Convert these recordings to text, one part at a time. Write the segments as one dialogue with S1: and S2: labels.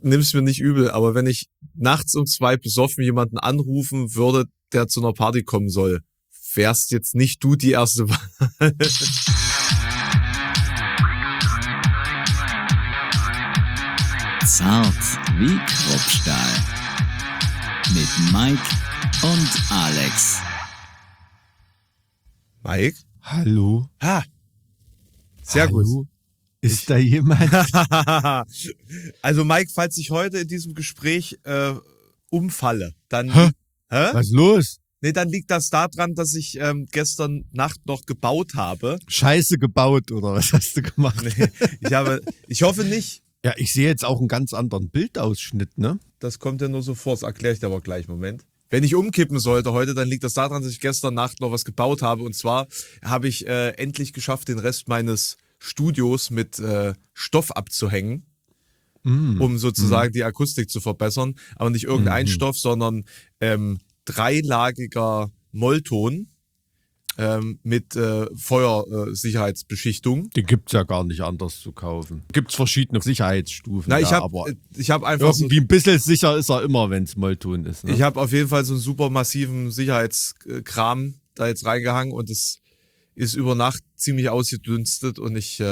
S1: nimm's mir nicht übel, aber wenn ich nachts um 2 besoffen jemanden anrufen würde, der zu einer Party kommen soll, wärst jetzt nicht du die erste Wahl.
S2: Zart wie Kruppstahl. Mit Mike und Alex.
S1: Mike?
S3: Hallo?
S1: Sehr
S3: Hallo?
S1: gut.
S3: Ist da jemand?
S1: Also Mike, falls ich heute in diesem Gespräch umfalle, dann...
S3: Hä?
S1: Hä?
S3: Was ist los?
S1: Nee, dann liegt das daran, dass ich gestern Nacht noch gebaut habe.
S3: Scheiße gebaut oder was hast du gemacht?
S1: Nee, ich hoffe nicht.
S3: Ja, ich sehe jetzt auch einen ganz anderen Bildausschnitt, ne?
S1: Das kommt ja nur so vor, das erkläre ich dir aber gleich. Moment. Wenn ich umkippen sollte heute, dann liegt das daran, dass ich gestern Nacht noch was gebaut habe. Und zwar habe ich endlich geschafft, den Rest meines Studios mit Stoff abzuhängen, um sozusagen die Akustik zu verbessern. Aber nicht irgendein Stoff, sondern dreilagiger Mollton mit Feuersicherheitsbeschichtung.
S3: Den gibt's ja gar nicht anders zu kaufen. Gibt's verschiedene Sicherheitsstufen.
S1: Na, ich
S3: aber
S1: habe einfach so,
S3: irgendwie ein bisschen sicher ist er immer, wenn es Mollton ist. Ne?
S1: ich habe auf jeden Fall so einen super massiven Sicherheitskram da jetzt reingehangen und es ist über Nacht ziemlich ausgedünstet und ich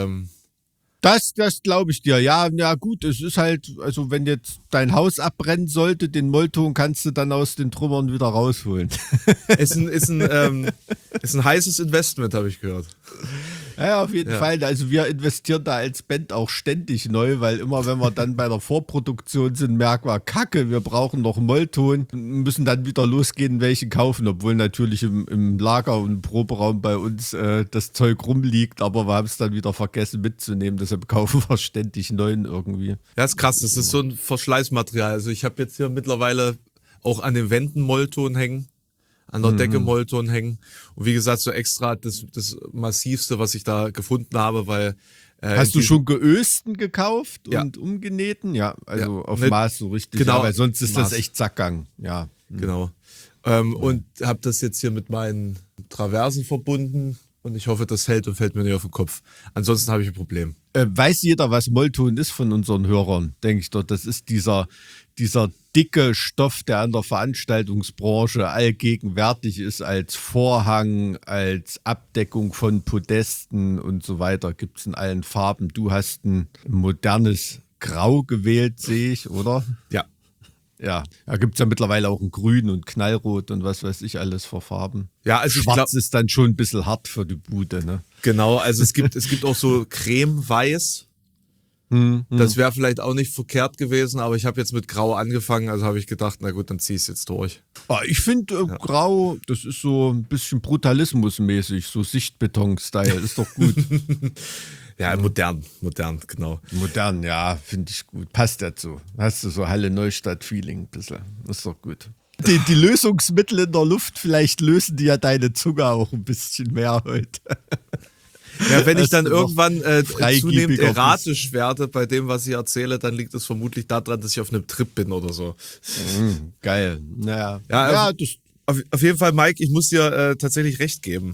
S3: Das glaube ich dir. Ja, gut, es ist halt, also wenn jetzt dein Haus abbrennen sollte, den Mollton kannst du dann aus den Trümmern wieder rausholen.
S1: ist ein heißes Investment, habe ich gehört.
S3: Ja, auf jeden Fall. Also wir investieren da als Band auch ständig neu, weil immer wenn wir dann bei der Vorproduktion sind, merken wir, Kacke, wir brauchen noch Mollton, müssen dann wieder losgehen, welchen kaufen, obwohl natürlich im Lager und im Proberaum bei uns das Zeug rumliegt, aber wir haben es dann wieder vergessen mitzunehmen, deshalb kaufen wir ständig neuen irgendwie.
S1: Ja, ist krass, das ist so ein Verschleißmaterial. Also ich habe jetzt hier mittlerweile auch an den Wänden Mollton hängen, an der Decke Mollton hängen. Und wie gesagt, so extra das Massivste, was ich da gefunden habe, weil...
S3: Hast du schon geösten gekauft
S1: Ja.
S3: und umgenähten? Ja, also auf
S1: Nicht-
S3: Maß so richtig.
S1: genau,
S3: Ja, weil sonst ist
S1: Maß.
S3: das echt Sackgang. Ja.
S1: Genau. Und habe das jetzt hier mit meinen Traversen verbunden und ich hoffe, das hält und fällt mir nicht auf den Kopf. Ansonsten habe ich ein Problem.
S3: Weiß jeder, was Mollton ist von unseren Hörern, denke ich doch. Das ist dieser dicke Stoff, der an der Veranstaltungsbranche allgegenwärtig ist, als Vorhang, als Abdeckung von Podesten und so weiter. Gibt es in allen Farben. Du hast ein modernes Grau gewählt, sehe ich, oder?
S1: Ja.
S3: Ja, da gibt es ja mittlerweile auch ein Grün und Knallrot und was weiß ich alles für Farben.
S1: Ja, also ich
S3: Schwarz
S1: glaub-
S3: ist dann schon ein bisschen hart für die Bude, ne?
S1: Genau, also es gibt auch so Creme-Weiß. Das wäre vielleicht auch nicht verkehrt gewesen, aber ich habe jetzt mit Grau angefangen, also habe ich gedacht, na gut, dann zieh ich es jetzt durch.
S3: Ich finde Grau, das ist so ein bisschen Brutalismus-mäßig, so Sichtbeton-Style, ist doch gut.
S1: Ja, modern, genau.
S3: Modern, ja, finde ich gut. Passt dazu. Hast du so Halle-Neustadt-Feeling ein bisschen. Ist doch gut. Die Lösungsmittel in der Luft, vielleicht lösen die ja deine Zunge auch ein bisschen mehr heute.
S1: Ja, wenn ich
S3: Dass
S1: dann
S3: du noch
S1: irgendwann
S3: freigiebiger
S1: zunehmend
S3: bist.
S1: erratisch werde bei dem, was ich erzähle, dann liegt es vermutlich daran, dass ich auf einem Trip bin oder so.
S3: Geil. Naja.
S1: Ja,
S3: das.
S1: Auf jeden Fall, Mike, ich muss dir tatsächlich recht geben.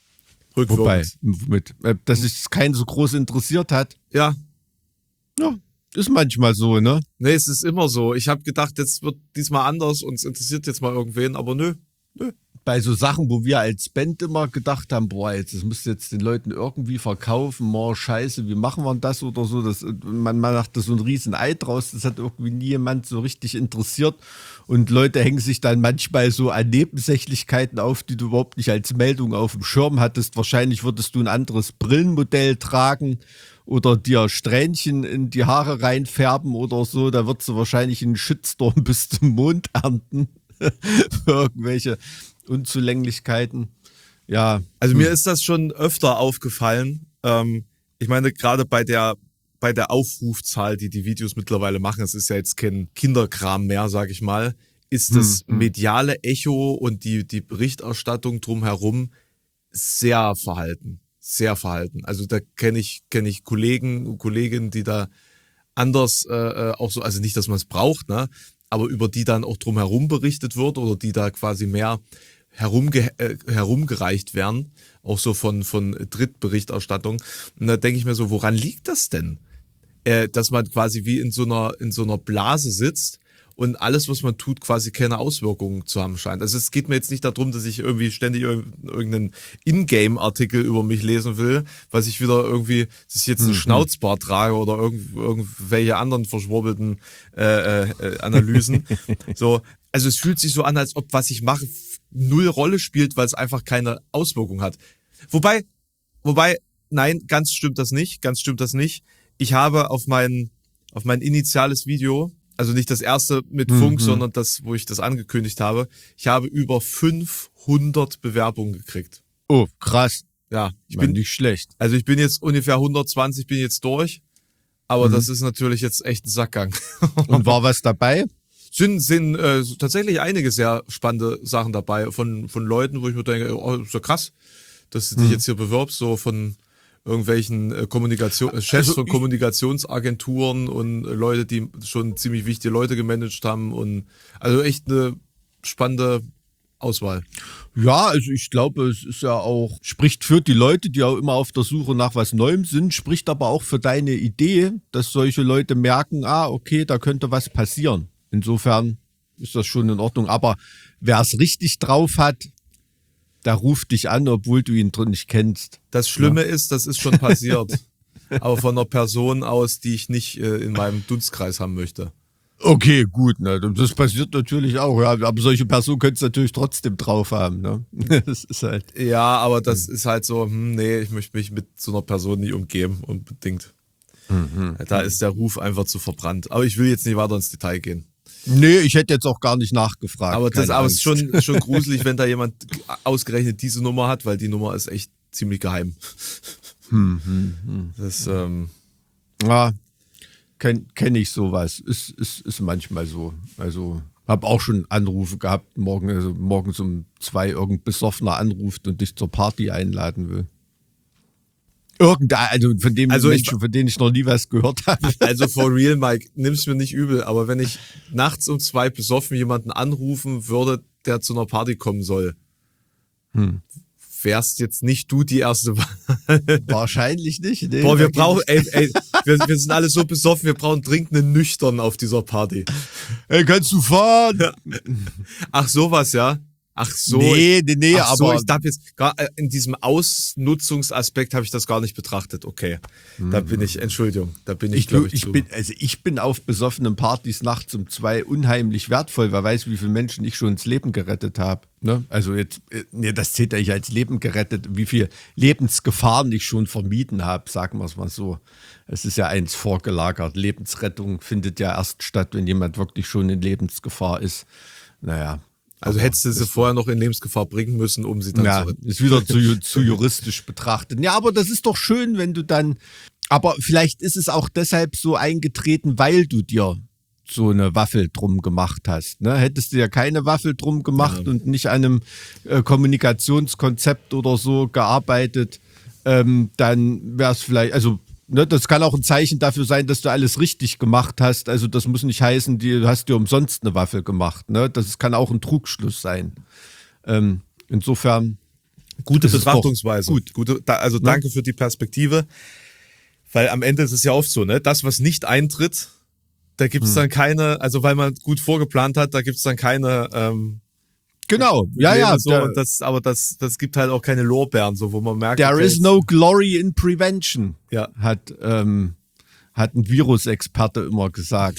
S3: Wobei,
S1: Rückwirkend.
S3: dass es keinen so groß interessiert hat.
S1: Ja,
S3: Ja, ist manchmal so, ne?
S1: nee, es ist immer so. Ich habe gedacht, jetzt wird diesmal anders und es interessiert jetzt mal irgendwen, aber nö.
S3: Bei so Sachen, wo wir als Band immer gedacht haben, boah, das müsst ihr jetzt den Leuten irgendwie verkaufen, scheiße, wie machen wir das oder so, man macht da so ein riesen Ei draus, das hat irgendwie nie jemand so richtig interessiert und Leute hängen sich dann manchmal so an Nebensächlichkeiten auf, die du überhaupt nicht als Meldung auf dem Schirm hattest. Wahrscheinlich würdest du ein anderes Brillenmodell tragen oder dir Strähnchen in die Haare reinfärben oder so, da würdest du wahrscheinlich einen Shitstorm bis zum Mond ernten für irgendwelche Unzulänglichkeiten. Ja.
S1: Also mir ist das schon öfter aufgefallen. Ich meine, gerade bei der Aufrufzahl, die die Videos mittlerweile machen, es ist ja jetzt kein Kinderkram mehr, sag ich mal, ist das mediale Echo und die Berichterstattung drumherum sehr verhalten. Sehr verhalten. Also da kenne ich Kollegen und Kolleginnen, die da anders auch so, also nicht, dass man es braucht, ne, aber über die dann auch drumherum berichtet wird oder die da quasi mehr herumgereicht werden, auch so von Drittberichterstattung. Und da denke ich mir so, woran liegt das denn? dass man quasi wie in so einer Blase sitzt und alles, was man tut, quasi keine Auswirkungen zu haben scheint. Also es geht mir jetzt nicht darum, dass ich irgendwie ständig irgendeinen Ingame-Artikel über mich lesen will, was ich wieder irgendwie, dass ich jetzt einen Schnauzbart trage oder irgendwelche anderen verschwurbelten Analysen. So, also es fühlt sich so an, als ob was ich mache null Rolle spielt, weil es einfach keine Auswirkung hat. Wobei, nein, ganz stimmt das nicht. Ich habe auf mein initiales Video, also nicht das erste mit Funk, sondern das, wo ich das angekündigt habe, ich habe über 500 Bewerbungen gekriegt.
S3: Oh, krass.
S1: Ja, ich
S3: bin
S1: bin
S3: nicht schlecht.
S1: Also ich bin jetzt ungefähr 120, bin jetzt durch, aber das ist natürlich jetzt echt ein Sackgang.
S3: Und war was dabei?
S1: Sind tatsächlich einige sehr spannende Sachen dabei von Leuten, wo ich mir denke, oh, ist ja krass, dass du dich jetzt hier bewirbst, so von irgendwelchen Chefs von Kommunikationsagenturen und Leute, die schon ziemlich wichtige Leute gemanagt haben und also echt eine spannende Auswahl.
S3: Ja, also ich glaube, es ist ja auch, spricht für die Leute, die auch immer auf der Suche nach was Neuem sind, spricht aber auch für deine Idee, dass solche Leute merken, okay, da könnte was passieren. Insofern ist das schon in Ordnung. Aber wer es richtig drauf hat, der ruft dich an, obwohl du ihn nicht kennst.
S1: Das Schlimme ist, das ist schon passiert. Aber von einer Person aus, die ich nicht in meinem Dunstkreis haben möchte.
S3: Okay, gut, ne? Das passiert natürlich auch, ja. Aber solche Personen können es natürlich trotzdem drauf haben, ne? Das ist halt.
S1: Ja, aber das ist halt so, nee, ich möchte mich mit so einer Person nicht umgeben, unbedingt. Da ist der Ruf einfach zu verbrannt. Aber ich will jetzt nicht weiter ins Detail gehen.
S3: Nee, ich hätte jetzt auch gar nicht nachgefragt.
S1: Aber es ist schon gruselig, wenn da jemand ausgerechnet diese Nummer hat, weil die Nummer ist echt ziemlich geheim. Das,
S3: ja, kenn ich sowas. Ist manchmal so. Also, habe auch schon Anrufe gehabt, morgens um 2 irgendein Besoffener anruft und dich zur Party einladen will. Von denen ich noch nie was gehört habe.
S1: Also for real, Mike, nimm's mir nicht übel, aber wenn ich nachts um 2 besoffen jemanden anrufen würde, der zu einer Party kommen soll, wärst jetzt nicht du die erste Wahl.
S3: Wahrscheinlich nicht. Nee,
S1: Boah, wir sind alle so besoffen, wir brauchen dringend einen Nüchtern auf dieser Party.
S3: Ey, kannst du fahren?
S1: Ja. Ach, sowas, ja. Ach so.
S3: Nee,
S1: aber ich habe jetzt gar in diesem Ausnutzungsaspekt habe ich das gar nicht betrachtet. Okay, da bin ich, Entschuldigung, da bin ich, glaube ich,
S3: ich bin auf besoffenen Partys nachts um 2 unheimlich wertvoll, wer weiß, wie viele Menschen ich schon ins Leben gerettet habe. Ne? Also jetzt, das zählt ja nicht als Leben gerettet, wie viele Lebensgefahren ich schon vermieden habe, sagen wir es mal so. Es ist ja eins vorgelagert. Lebensrettung findet ja erst statt, wenn jemand wirklich schon in Lebensgefahr ist. Naja.
S1: Also hättest du sie vorher noch in Lebensgefahr bringen müssen, um sie dann zu retten.
S3: Ist wieder zu juristisch betrachtet. Ja, aber das ist doch schön, wenn du dann, aber vielleicht ist es auch deshalb so eingetreten, weil du dir so eine Waffel drum gemacht hast. Ne? Hättest du ja keine Waffel drum gemacht und nicht an einem Kommunikationskonzept oder so gearbeitet, dann wäre es vielleicht, also das kann auch ein Zeichen dafür sein, dass du alles richtig gemacht hast. Also das muss nicht heißen, du hast dir umsonst eine Waffe gemacht. Ne? Das kann auch ein Trugschluss sein. Insofern.
S1: Gute Betrachtungsweise. Also danke für die Perspektive. Weil am Ende ist es ja oft so, ne? Das, was nicht eintritt, da gibt es dann keine, also weil man gut vorgeplant hat, da gibt es dann keine
S3: genau, ja.
S1: So, aber das gibt halt auch keine Lorbeeren, so wo man merkt.
S3: There is no glory in prevention,
S1: ja.
S3: hat ein Virusexperte immer gesagt.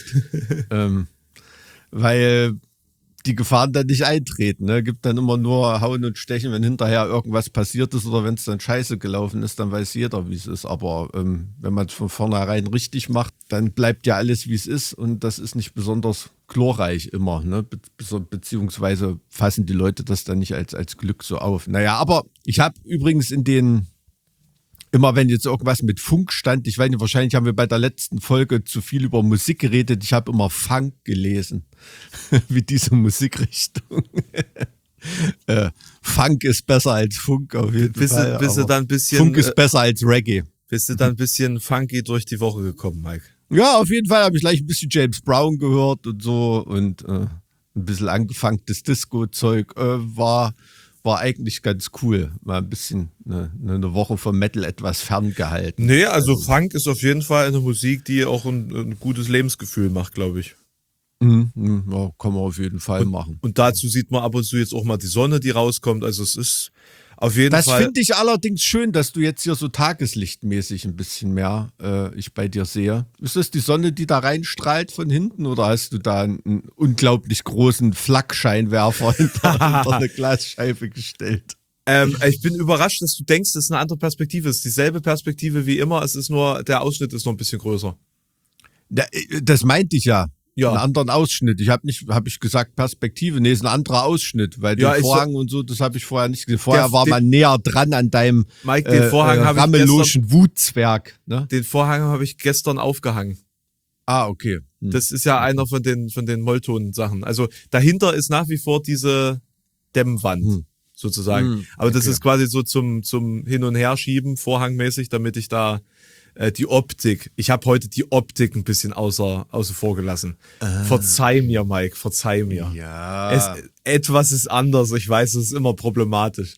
S3: Weil die Gefahren dann nicht eintreten. Ne? Gibt dann immer nur Hauen und Stechen, wenn hinterher irgendwas passiert ist oder wenn es dann scheiße gelaufen ist, dann weiß jeder, wie es ist. Aber wenn man es von vornherein richtig macht, dann bleibt ja alles, wie es ist und das ist nicht besonders glorreich immer. Ne? Beziehungsweise fassen die Leute das dann nicht als Glück so auf. Naja, aber ich habe übrigens immer wenn jetzt irgendwas mit Funk stand, ich weiß nicht, wahrscheinlich haben wir bei der letzten Folge zu viel über Musik geredet, ich habe immer Funk gelesen, wie diese Musikrichtung. Funk ist besser als Funk auf jeden Fall.
S1: Bist du dann ein bisschen,
S3: Funk ist besser als Reggae.
S1: Bist du dann ein bisschen funky durch die Woche gekommen, Mike?
S3: Ja, auf jeden Fall habe ich gleich ein bisschen James Brown gehört und so und ein bisschen angefangtes Disco-Zeug war war eigentlich ganz cool. Mal ein bisschen eine Woche vom Metal etwas ferngehalten.
S1: Nee, also Funk ist auf jeden Fall eine Musik, die auch ein gutes Lebensgefühl macht, glaube ich.
S3: Ja, kann man auf jeden Fall machen.
S1: Und dazu sieht man ab und zu jetzt auch mal die Sonne, die rauskommt. Also es ist auf jeden
S3: Das
S1: Fall.
S3: finde ich allerdings schön, dass du jetzt hier so tageslichtmäßig ein bisschen mehr ich bei dir sehe. Ist das die Sonne, die da reinstrahlt von hinten oder hast du da einen unglaublich großen Flakscheinwerfer hinter eine Glasscheibe gestellt?
S1: Ich bin überrascht, dass du denkst, das ist eine andere Perspektive. Es ist dieselbe Perspektive wie immer. Es ist nur, der Ausschnitt ist noch ein bisschen größer.
S3: Das meinte ich ja.
S1: Ja.
S3: Einen anderen Ausschnitt. Ich habe ich gesagt Perspektive. Nee, ist ein anderer Ausschnitt, weil den Vorhang und so, das habe ich vorher nicht gesehen. Vorher war man näher dran an deinem
S1: Mike, den Vorhang habe ich
S3: rameloschen Wutzwerg. Ne?
S1: Den Vorhang habe ich gestern aufgehangen.
S3: Ah, okay.
S1: Das ist ja einer von den Mollton-Sachen. Also dahinter ist nach wie vor diese Dämmwand sozusagen. Aber das ist quasi so zum Hin- und Herschieben, vorhangmäßig, damit ich da die Optik, ich habe heute die Optik ein bisschen außer vor gelassen. Verzeih mir, Mike, verzeih mir.
S3: Ja.
S1: Etwas ist anders, ich weiß, es ist immer problematisch.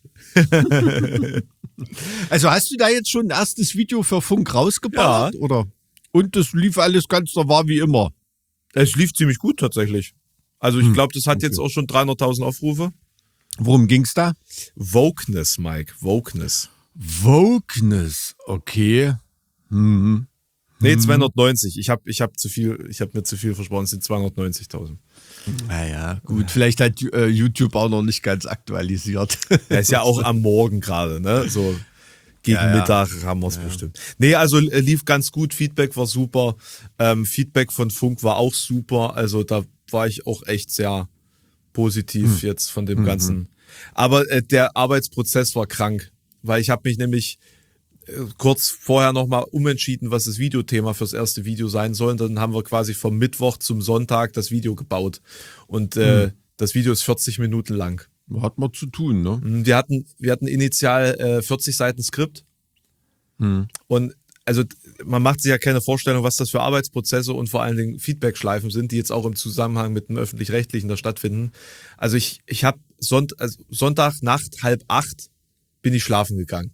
S3: Also hast du da jetzt schon ein erstes Video für Funk rausgebracht? Ja. Oder? Und das lief alles ganz normal wie immer?
S1: Es lief ziemlich gut tatsächlich. Also ich glaube, das hat jetzt auch schon 300.000 Aufrufe.
S3: Worum ging's da?
S1: Wokeness, Mike, Wokeness.
S3: Wokeness, okay.
S1: Nee, 290. Ich hab mir zu viel versprochen, es sind 290.000.
S3: Naja, gut, vielleicht hat YouTube auch noch nicht ganz aktualisiert.
S1: Er ist ja auch am Morgen gerade, ne? So gegen Mittag haben wir es bestimmt. Nee, also lief ganz gut, Feedback war super. Feedback von Funk war auch super. Also da war ich auch echt sehr positiv jetzt von dem Ganzen. Aber der Arbeitsprozess war krank, weil ich habe mich nämlich kurz vorher nochmal umentschieden, was das Videothema fürs erste Video sein soll. Und dann haben wir quasi vom Mittwoch zum Sonntag das Video gebaut. Und das Video ist 40 Minuten lang.
S3: Hat man zu tun, ne?
S1: Wir hatten initial 40 Seiten Skript. Und also man macht sich ja keine Vorstellung, was das für Arbeitsprozesse und vor allen Dingen Feedback-Schleifen sind, die jetzt auch im Zusammenhang mit dem Öffentlich-Rechtlichen da stattfinden. Also ich habe Sonntagnacht 7:30 bin ich schlafen gegangen.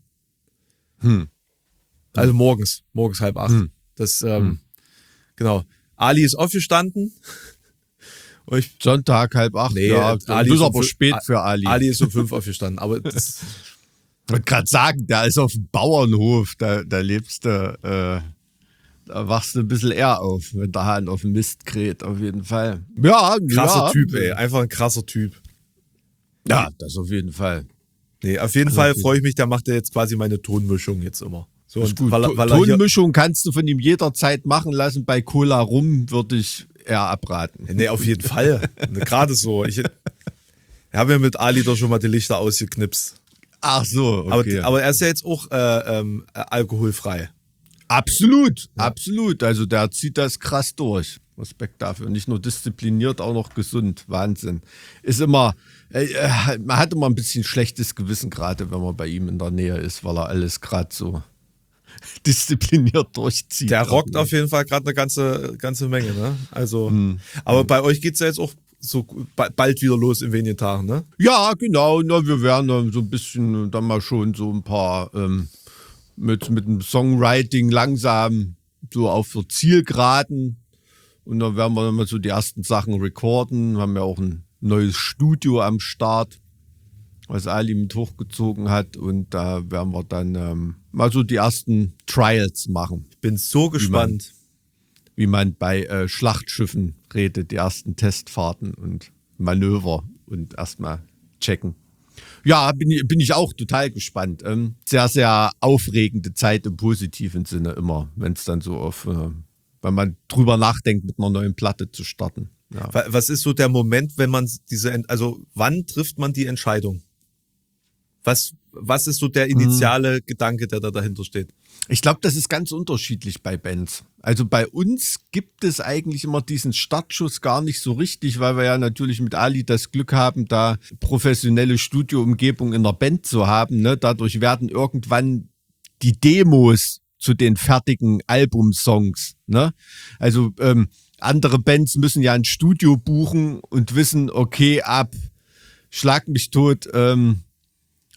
S1: Also morgens 7:30. Das, genau. Ali ist aufgestanden.
S3: Sonntag 7:30.
S1: Nee,
S3: ja,
S1: Ali
S3: das
S1: ist
S3: ist aber spät für Ali.
S1: Ali ist um 5 aufgestanden, aber das.
S3: Ich wollte gerade sagen, der ist auf dem Bauernhof, da lebst du, da wachst du ein bisschen eher auf, wenn der Hahn auf dem Mist kräht, auf jeden Fall. Ja,
S1: krasser Typ, ey. Einfach ein krasser Typ.
S3: Ja, das auf jeden Fall.
S1: Nee, auf jeden Fall freue ich mich, der macht ja jetzt quasi meine Tonmischung jetzt immer. So,
S3: ist gut.
S1: Weil
S3: Tonmischung kannst du von ihm jederzeit machen lassen. Bei Cola Rum würde ich eher abraten.
S1: Nee, auf jeden Fall. Gerade so. Ich habe ja mit Ali doch schon mal die Lichter ausgeknipst.
S3: Ach so, okay.
S1: Aber er ist ja jetzt auch alkoholfrei.
S3: Absolut. Also der zieht das krass durch. Respekt dafür. Nicht nur diszipliniert, auch noch gesund. Wahnsinn. Ist immer, man hat immer ein bisschen schlechtes Gewissen, gerade wenn man bei ihm in der Nähe ist, weil er alles gerade so diszipliniert durchzieht.
S1: Der rockt auf jeden Fall gerade eine ganze Menge, ne? Also, aber bei euch geht's ja jetzt auch so bald wieder los in wenigen Tagen, ne?
S3: Ja, genau. Na, wir werden dann so ein bisschen dann mal schon so ein paar mit dem Songwriting langsam so auf der Zielgeraden. Und dann werden wir dann mal so die ersten Sachen recorden. Wir haben ja auch ein neues Studio am Start, was Ali mit hochgezogen hat. Und da werden wir dann mal so die ersten Trials machen.
S1: Ich bin so gespannt.
S3: Wie man bei Schlachtschiffen redet, die ersten Testfahrten und Manöver und erstmal checken. Ja, bin ich auch total gespannt. Sehr, sehr aufregende Zeit im positiven Sinne immer, wenn es dann so wenn man drüber nachdenkt, mit einer neuen Platte zu starten. Ja.
S1: Was ist so der Moment, wenn man wann trifft man die Entscheidung? Was ist so der initiale Gedanke, der da dahinter steht?
S3: Ich glaube, das ist ganz unterschiedlich bei Bands. Also bei uns gibt es eigentlich immer diesen Startschuss gar nicht so richtig, weil wir ja natürlich mit Ali das Glück haben, da professionelle Studioumgebung in der Band zu haben. Ne? Dadurch werden irgendwann die Demos zu den fertigen Albumsongs. Ne? Also andere Bands müssen ja ein Studio buchen und wissen, okay, ab Schlag mich tot,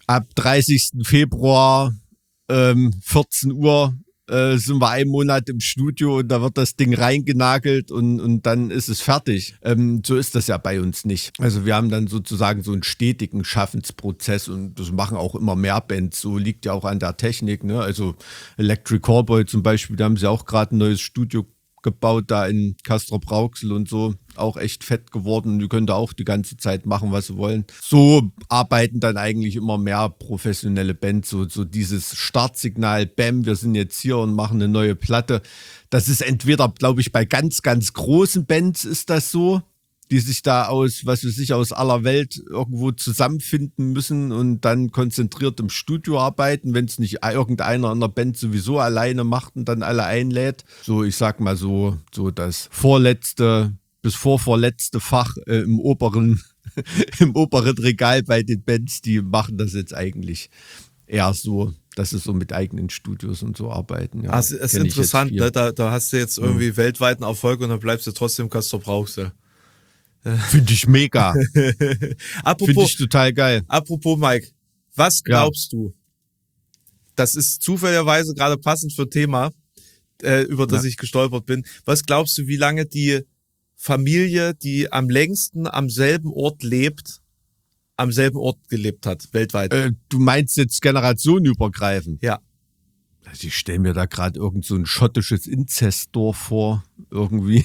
S3: ab 30. Februar 14 Uhr sind wir einen Monat im Studio und da wird das Ding reingenagelt und dann ist es fertig. So ist das ja bei uns nicht. Also wir haben dann sozusagen so einen stetigen Schaffensprozess und das machen auch immer mehr Bands. So liegt ja auch an der Technik. Ne? Also Electric Callboy zum Beispiel, da haben sie auch gerade ein neues Studio gebaut, da in Castrop-Rauxel und so, auch echt fett geworden. Die können da auch die ganze Zeit machen, was sie wollen. So arbeiten dann eigentlich immer mehr professionelle Bands, so dieses Startsignal, bam, wir sind jetzt hier und machen eine neue Platte. Das ist entweder, glaube ich, bei ganz, ganz großen Bands ist das so, die sich da aus aller Welt irgendwo zusammenfinden müssen und dann konzentriert im Studio arbeiten, wenn es nicht irgendeiner in der Band sowieso alleine macht und dann alle einlädt. So, ich sag mal so das vorletzte bis vorvorletzte Fach im oberen Regal bei den Bands, die machen das jetzt eigentlich eher so, dass sie so mit eigenen Studios und so arbeiten. Ja,
S1: das ist interessant, ne? Da hast du jetzt irgendwie weltweiten Erfolg und dann bleibst du trotzdem Castrop-Rauxel.
S3: Finde ich mega. Finde ich total geil.
S1: Apropos Mike, was glaubst du? Das ist zufälligerweise gerade passend für ein Thema, über das ich gestolpert bin. Was glaubst du, wie lange die Familie, die am längsten am selben Ort lebt, am selben Ort gelebt hat, weltweit?
S3: Du meinst jetzt generationenübergreifend?
S1: Ja.
S3: Also ich stelle mir da gerade irgend so ein schottisches Inzestdorf vor, irgendwie.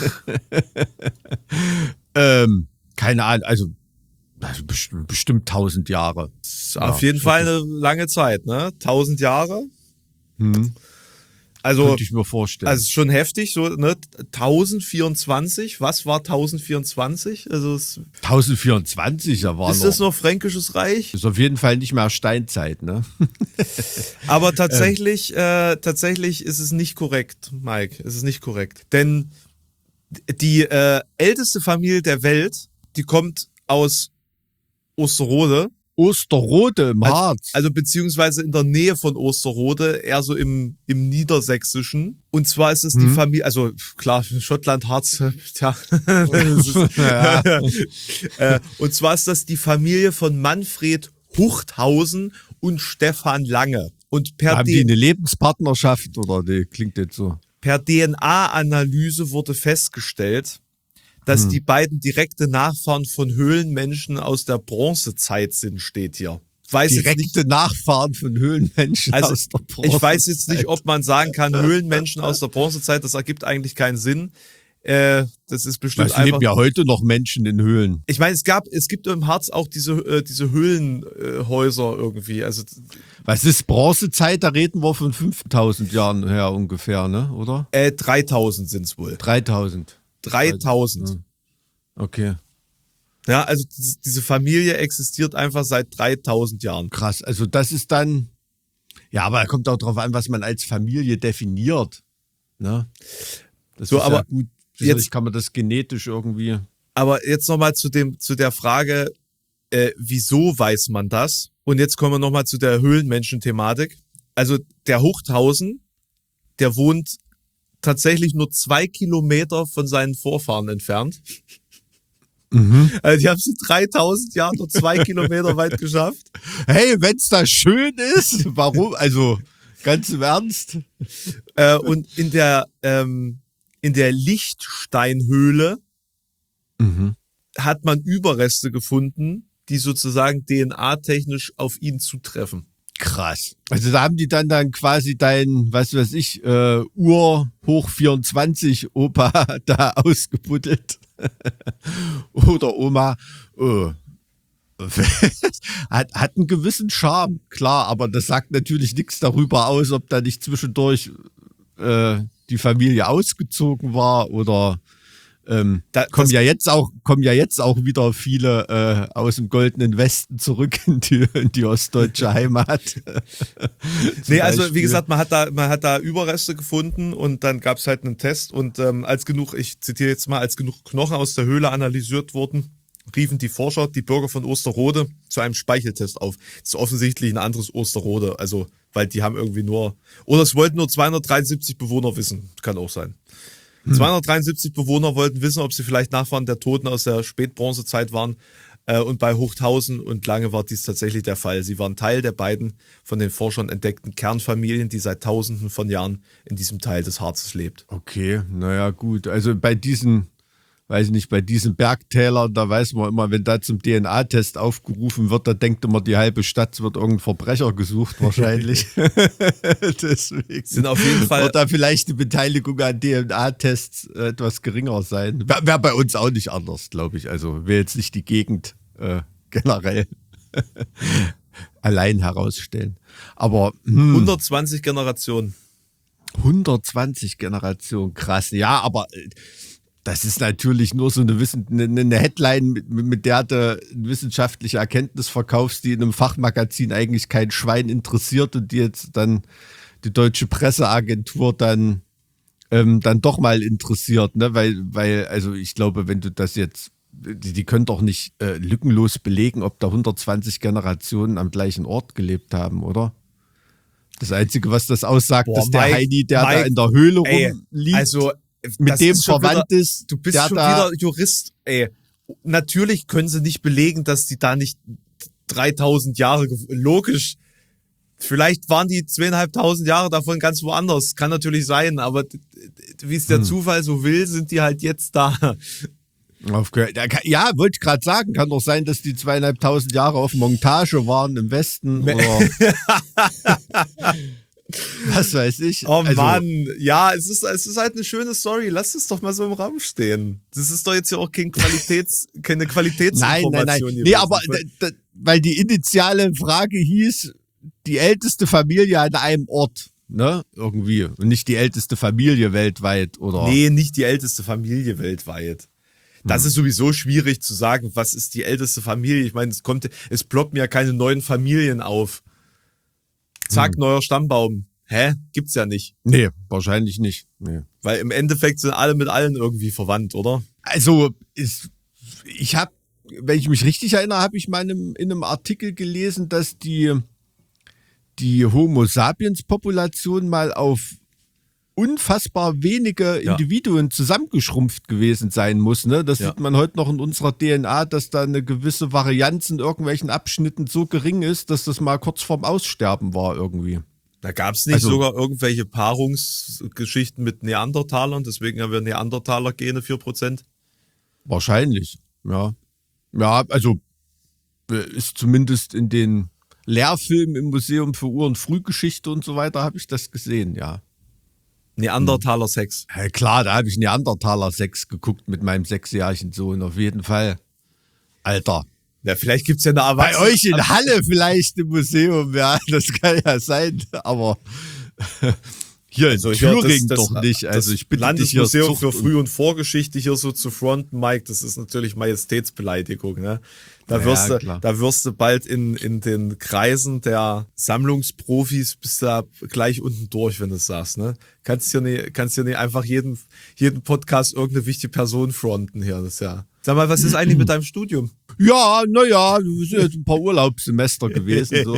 S3: Keine Ahnung, also bestimmt 1000 Jahre.
S1: Auf jeden Fall eine lange Zeit, ne? 1000 Jahre. Also,
S3: könnte ich mir vorstellen.
S1: Also schon heftig, so, ne? 1024, was war 1024? Also
S3: 1024, da war
S1: ist das noch Fränkisches Reich?
S3: Ist auf jeden Fall nicht mehr Steinzeit, ne?
S1: Aber tatsächlich ist es nicht korrekt, Mike. Es ist nicht korrekt. Denn die älteste Familie der Welt, die kommt aus Osterode.
S3: Osterode im Harz.
S1: Also beziehungsweise in der Nähe von Osterode, eher so im Niedersächsischen. Und zwar ist es die Familie, also klar, Schottland, Harz, tja. Und zwar ist das die Familie von Manfred Huchthausen und Stefan Lange. Und
S3: haben die eine Lebenspartnerschaft oder die klingt jetzt so?
S1: Per DNA-Analyse wurde festgestellt, dass die beiden direkte Nachfahren von Höhlenmenschen aus der Bronzezeit sind, steht hier.
S3: Direkte Nachfahren von Höhlenmenschen aus der Bronzezeit.
S1: Ich weiß jetzt nicht, ob man sagen kann, Höhlenmenschen aus der Bronzezeit, das ergibt eigentlich keinen Sinn. Das ist bestimmt
S3: einfach. Es leben ja heute noch Menschen in Höhlen.
S1: Ich meine, es gibt im Harz auch diese Höhlenhäuser irgendwie. Also
S3: was ist Bronzezeit? Da reden wir von 5000 Jahren her ungefähr, ne? Oder?
S1: 3000 sind es wohl.
S3: 3000. Okay.
S1: Ja, also diese Familie existiert einfach seit 3000 Jahren.
S3: Krass, also das ist dann, ja, aber da kommt auch drauf an, was man als Familie definiert. Ne? Das
S1: so,
S3: ist
S1: aber
S3: ja gut, jetzt kann man das genetisch irgendwie.
S1: Aber jetzt nochmal zu der Frage, wieso weiß man das? Und jetzt kommen wir nochmal zu der Höhlenmenschen-Thematik. Also der Huchthausen, der wohnt tatsächlich nur 2 Kilometer von seinen Vorfahren entfernt. Also die haben es in 3000 Jahren nur 2 Kilometer weit geschafft.
S3: Hey, wenn's da schön ist, warum? Also ganz im Ernst.
S1: Und in der Lichtsteinhöhle hat man Überreste gefunden, die sozusagen DNA-technisch auf ihn zutreffen.
S3: Krass. Also da haben die dann quasi dein, was weiß ich, Ur-Hoch 24 Opa da ausgebuddelt. Oder Oma. Hat einen gewissen Charme, klar, aber das sagt natürlich nichts darüber aus, ob da nicht zwischendurch die Familie ausgezogen war oder kommen ja jetzt auch wieder viele aus dem Goldenen Westen zurück in die ostdeutsche Heimat.
S1: Nee, also wie gesagt, man hat da Überreste gefunden und dann gab es halt einen Test und ich zitiere jetzt mal, als genug Knochen aus der Höhle analysiert wurden, riefen die Forscher die Bürger von Osterode zu einem Speicheltest auf. Das ist offensichtlich ein anderes Osterode, also weil die haben irgendwie es wollten nur 273 Bewohner wissen, kann auch sein. 273 Bewohner wollten wissen, ob sie vielleicht Nachfahren der Toten aus der Spätbronzezeit waren. Und bei Hochthausen und Lange war dies tatsächlich der Fall. Sie waren Teil der beiden von den Forschern entdeckten Kernfamilien, die seit Tausenden von Jahren in diesem Teil des Harzes lebt.
S3: Okay, naja, gut. Also bei diesen, weiß ich nicht, bei diesen Bergtälern, da weiß man immer, wenn da zum DNA-Test aufgerufen wird, da denkt immer die halbe Stadt, es wird irgendein Verbrecher gesucht wahrscheinlich. Deswegen
S1: Sind auf jeden Fall.
S3: wird da vielleicht die Beteiligung an DNA-Tests etwas geringer sein. Wäre bei uns auch nicht anders, glaube ich. Also will jetzt nicht die Gegend generell allein herausstellen. Aber
S1: 120 Generationen.
S3: 120 Generationen, krass. Ja, aber das ist natürlich nur so eine Headline, mit der du wissenschaftliche Erkenntnis verkaufst, die in einem Fachmagazin eigentlich kein Schwein interessiert und die jetzt dann die deutsche Presseagentur dann doch mal interessiert, ne? Weil, also ich glaube, wenn du das jetzt, die können doch nicht lückenlos belegen, ob da 120 Generationen am gleichen Ort gelebt haben, oder? Das Einzige, was das aussagt, ist der Heini, der da in der Höhle rumliegt.
S1: Also,
S3: mit dem verwandt ist.
S1: Du bist schon wieder Jurist, ey. Natürlich können sie nicht belegen, dass die da nicht 3000 Jahre, logisch. Vielleicht waren die 2500 Jahre davon ganz woanders. Kann natürlich sein, aber wie es der Zufall so will, sind die halt jetzt da.
S3: Ja, wollte ich gerade sagen. Kann doch sein, dass die 2500 Jahre auf Montage waren im Westen oder was weiß ich.
S1: Oh Mann, ja, es ist halt eine schöne Story. Lass es doch mal so im Raum stehen. Das ist doch jetzt ja auch keine Qualitätsinformation.
S3: Nein. Nee, aber weil die initiale Frage hieß, die älteste Familie an einem Ort, ne? Irgendwie. Und nicht die älteste Familie weltweit, oder?
S1: Nee, nicht die älteste Familie weltweit. Das ist sowieso schwierig zu sagen, was ist die älteste Familie. Ich meine, es ploppen ja keine neuen Familien auf. Zack, neuer Stammbaum. Gibt's ja nicht.
S3: Nee, wahrscheinlich nicht. Nee.
S1: Weil im Endeffekt sind alle mit allen irgendwie verwandt, oder?
S3: Also, ich habe, wenn ich mich richtig erinnere, habe ich mal in einem Artikel gelesen, dass die Homo sapiens Population mal auf unfassbar wenige Individuen zusammengeschrumpft gewesen sein muss. Ne? Das sieht man heute noch in unserer DNA, dass da eine gewisse Varianz in irgendwelchen Abschnitten so gering ist, dass das mal kurz vorm Aussterben war irgendwie.
S1: Da gab es nicht sogar irgendwelche Paarungsgeschichten mit Neandertalern, deswegen haben wir Neandertaler-Gene 4%?
S3: Wahrscheinlich, ja. Ja, also ist zumindest in den Lehrfilmen im Museum für Ur- und Frühgeschichte und so weiter habe ich das gesehen, ja.
S1: Neandertaler-Sex.
S3: Ja, klar, da habe ich Neandertaler-Sex geguckt mit meinem 6-jährigen Sohn, auf jeden Fall. Alter.
S1: Ja, vielleicht gibt's ja eine Erwachsene.
S3: Bei euch in Halle vielleicht im Museum, ja, das kann ja sein, aber hier in Thüringen doch nicht. Also ich bin
S1: Landesmuseum für Früh- und Vorgeschichte hier so zu fronten, Mike, das ist natürlich Majestätsbeleidigung, ne? Da wirst du bald in den Kreisen der Sammlungsprofis bist du da gleich unten durch, wenn du es sagst, ne? Kannst ja nicht einfach jeden Podcast irgendeine wichtige Person fronten hier, das ist ja. Sag mal, was ist eigentlich mit deinem Studium?
S3: Ja, naja, wir sind jetzt ein paar Urlaubssemester gewesen. So.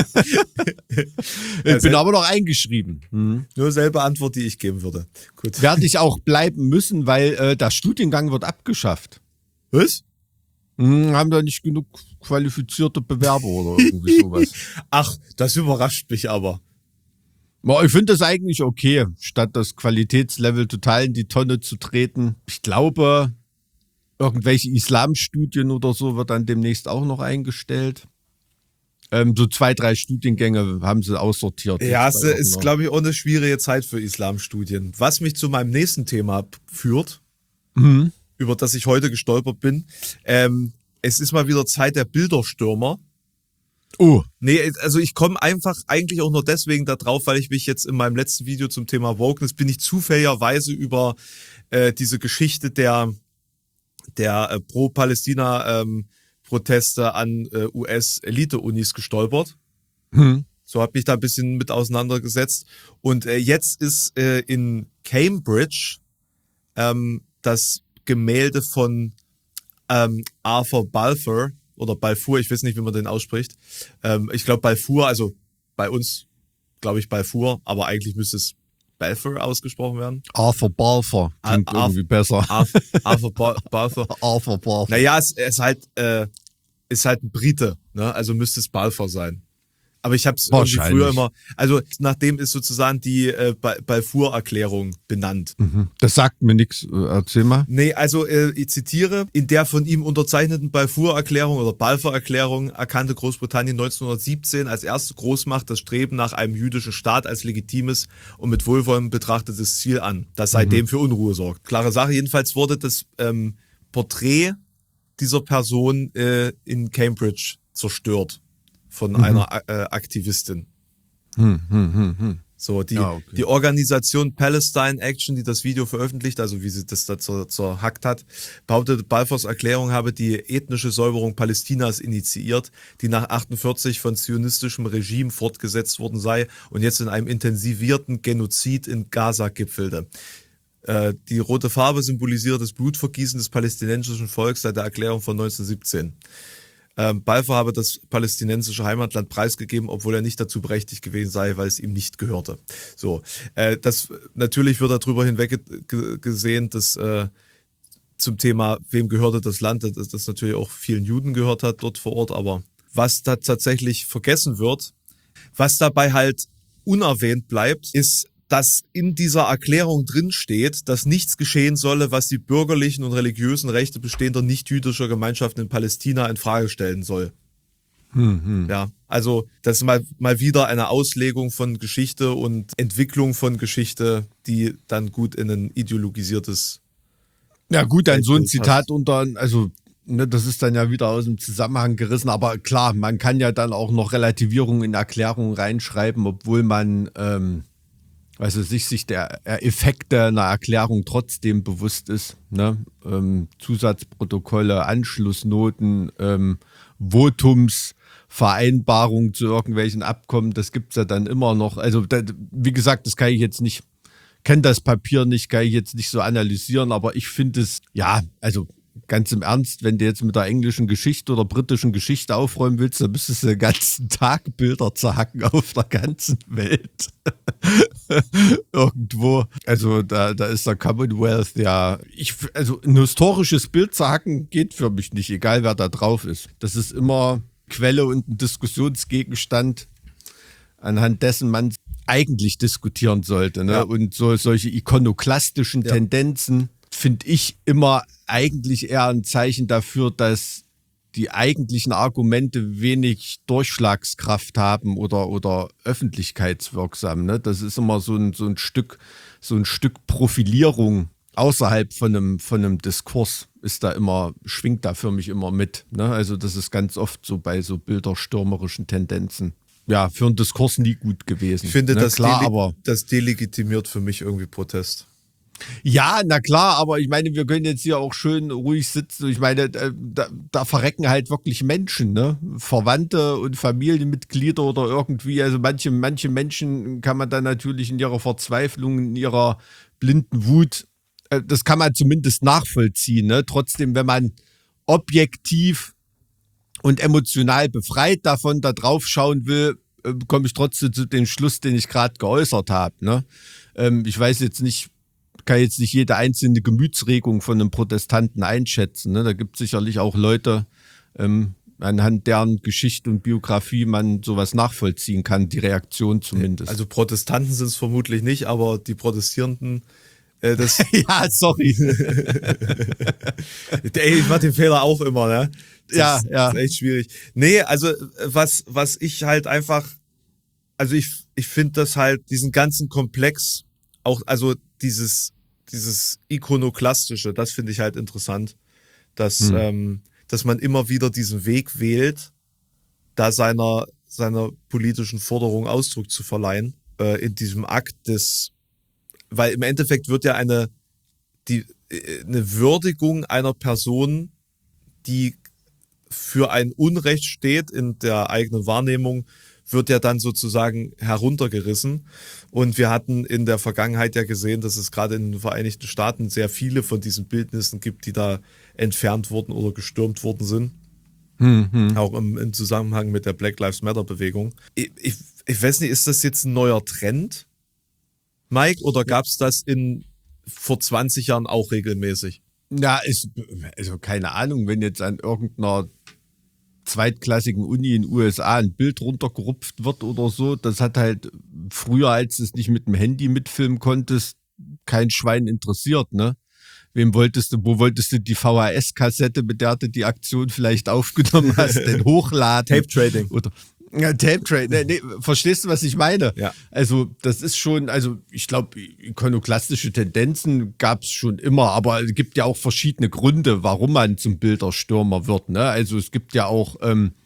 S3: Ich bin aber noch eingeschrieben.
S1: Nur selbe Antwort, die ich geben würde. Gut.
S3: Werde ich auch bleiben müssen, weil der Studiengang wird abgeschafft.
S1: Was?
S3: Haben da nicht genug qualifizierte Bewerber oder irgendwie sowas.
S1: Ach, das überrascht mich aber.
S3: Ich finde das eigentlich okay, statt das Qualitätslevel total in die Tonne zu treten. Ich glaube, irgendwelche Islamstudien oder so wird dann demnächst auch noch eingestellt. So 2, 3 Studiengänge haben sie aussortiert.
S1: Ja, es ist, glaube ich, auch eine schwierige Zeit für Islamstudien. Was mich zu meinem nächsten Thema führt, über das ich heute gestolpert bin. Es ist mal wieder Zeit der Bilderstürmer.
S3: Oh.
S1: Nee, also ich komme einfach eigentlich auch nur deswegen da drauf, weil ich mich jetzt in meinem letzten Video zum Thema Wokeness bin ich zufälligerweise über diese Geschichte der Pro-Palästina-Proteste an US-Elite-Unis gestolpert. So habe ich da ein bisschen mit auseinandergesetzt. Und jetzt ist in Cambridge das Gemälde von Arthur Balfour oder Balfour, ich weiß nicht, wie man den ausspricht. Ich glaube Balfour, also bei uns glaube ich Balfour, aber eigentlich müsste es Balfour ausgesprochen werden.
S3: Arthur Balfour klingt irgendwie besser.
S1: Arthur Balfour.
S3: Arthur Balfour.
S1: Naja, es ist halt ist halt ein Brite, ne? Also müsste es Balfour sein. Aber ich habe es
S3: Wahrscheinlich.
S1: früher immer, also nachdem ist sozusagen die Balfour-Erklärung benannt.
S3: Das sagt mir nichts. Erzähl mal.
S1: Nee, also ich zitiere, in der von ihm unterzeichneten Balfour-Erklärung oder Balfour-Erklärung erkannte Großbritannien 1917 als erste Großmacht das Streben nach einem jüdischen Staat als legitimes und mit Wohlwollen betrachtetes Ziel an, das seitdem für Unruhe sorgt. Klare Sache, jedenfalls wurde das Porträt dieser Person in Cambridge zerstört von einer Aktivistin. So, die Organisation Palestine Action, die das Video veröffentlicht, also wie sie das da zerhackt hat, behauptete, Balfours Erklärung habe die ethnische Säuberung Palästinas initiiert, die nach 1948 von zionistischem Regime fortgesetzt worden sei und jetzt in einem intensivierten Genozid in Gaza gipfelte. Die rote Farbe symbolisiert das Blutvergießen des palästinensischen Volks seit der Erklärung von 1917. Balfour habe das palästinensische Heimatland preisgegeben, obwohl er nicht dazu berechtigt gewesen sei, weil es ihm nicht gehörte. So, das natürlich wird darüber hinweg gesehen, dass zum Thema, wem gehörte das Land, dass das natürlich auch vielen Juden gehört hat dort vor Ort, aber was da tatsächlich vergessen wird, was dabei halt unerwähnt bleibt, ist, dass in dieser Erklärung drin steht, dass nichts geschehen solle, was die bürgerlichen und religiösen Rechte bestehender nicht-jüdischer Gemeinschaften in Palästina in Frage stellen soll. Ja, also das ist mal wieder eine Auslegung von Geschichte und Entwicklung von Geschichte, die dann gut in ein ideologisiertes...
S3: Ja gut, dann so ein Zitat also ne, das ist dann ja wieder aus dem Zusammenhang gerissen, aber klar, man kann ja dann auch noch Relativierungen in Erklärungen reinschreiben, obwohl man sich der Effekte einer Erklärung trotzdem bewusst ist. Ne? Zusatzprotokolle, Anschlussnoten, Votums, Vereinbarungen zu irgendwelchen Abkommen, das gibt's ja dann immer noch. Also wie gesagt, das kann ich jetzt nicht, kenne das Papier nicht, kann ich jetzt nicht so analysieren, aber ich finde es, ja, also ganz im Ernst, wenn du jetzt mit der englischen Geschichte oder britischen Geschichte aufräumen willst, dann müsstest du den ganzen Tag Bilder zerhacken auf der ganzen Welt. Irgendwo. Also da ist der Commonwealth, ja. Also ein historisches Bild zerhacken geht für mich nicht, egal wer da drauf ist. Das ist immer Quelle und ein Diskussionsgegenstand, anhand dessen man eigentlich diskutieren sollte. Ne? Ja. Und solche ikonoklastischen Tendenzen finde ich immer eigentlich eher ein Zeichen dafür, dass die eigentlichen Argumente wenig Durchschlagskraft haben oder öffentlichkeitswirksam. Ne? Das ist immer so ein Stück Profilierung außerhalb von einem Diskurs schwingt da für mich immer mit. Ne? Also das ist ganz oft so bei so bilderstürmerischen Tendenzen. Ja, für einen Diskurs nie gut gewesen.
S1: Ich finde,
S3: ne?
S1: Das delegitimiert für mich irgendwie Protest.
S3: Ja, na klar, aber ich meine, wir können jetzt hier auch schön ruhig sitzen. Ich meine, da verrecken halt wirklich Menschen, ne? Verwandte und Familienmitglieder oder irgendwie. Also manche Menschen kann man dann natürlich in ihrer Verzweiflung, in ihrer blinden Wut, das kann man zumindest nachvollziehen, ne? Trotzdem, wenn man objektiv und emotional befreit davon da drauf schauen will, komme ich trotzdem zu dem Schluss, den ich gerade geäußert habe, ne? Ich weiß jetzt nicht, kann jetzt nicht jede einzelne Gemütsregung von einem Protestanten einschätzen. Ne? Da gibt es sicherlich auch Leute, anhand deren Geschichte und Biografie man sowas nachvollziehen kann, die Reaktion zumindest.
S1: Also Protestanten sind es vermutlich nicht, aber die Protestierenden, das...
S3: Ja, sorry.
S1: Ich mach den Fehler auch immer, ne?
S3: Das ist
S1: echt schwierig. Nee, also was ich halt einfach, also ich finde das halt, diesen ganzen Komplex, auch, also dieses Ikonoklastische, das finde ich halt interessant, dass man immer wieder diesen Weg wählt, da seiner politischen Forderung Ausdruck zu verleihen, in diesem Akt weil im Endeffekt wird ja eine Würdigung einer Person, die für ein Unrecht steht in der eigenen Wahrnehmung, wird ja dann sozusagen heruntergerissen. Und wir hatten in der Vergangenheit ja gesehen, dass es gerade in den Vereinigten Staaten sehr viele von diesen Bildnissen gibt, die da entfernt wurden oder gestürmt worden sind. Auch im Zusammenhang mit der Black Lives Matter Bewegung. Ich weiß nicht, ist das jetzt ein neuer Trend, Mike, oder gab es das vor 20 Jahren auch regelmäßig?
S3: Ja, also keine Ahnung, wenn jetzt an irgendeiner zweitklassigen Uni in den USA ein Bild runtergerupft wird oder so. Das hat halt früher, als du es nicht mit dem Handy mitfilmen konntest, kein Schwein interessiert, ne? Wo wolltest du die VHS-Kassette, mit der du die Aktion vielleicht aufgenommen hast, denn hochladen?
S1: Tape Trading.
S3: Oder Tape Trading. Nee, verstehst du, was ich meine?
S1: Ja.
S3: Also, das ist schon, also ich glaube, ikonoklastische Tendenzen gab es schon immer, aber es gibt ja auch verschiedene Gründe, warum man zum Bilderstürmer wird, ne? Also es gibt ja auch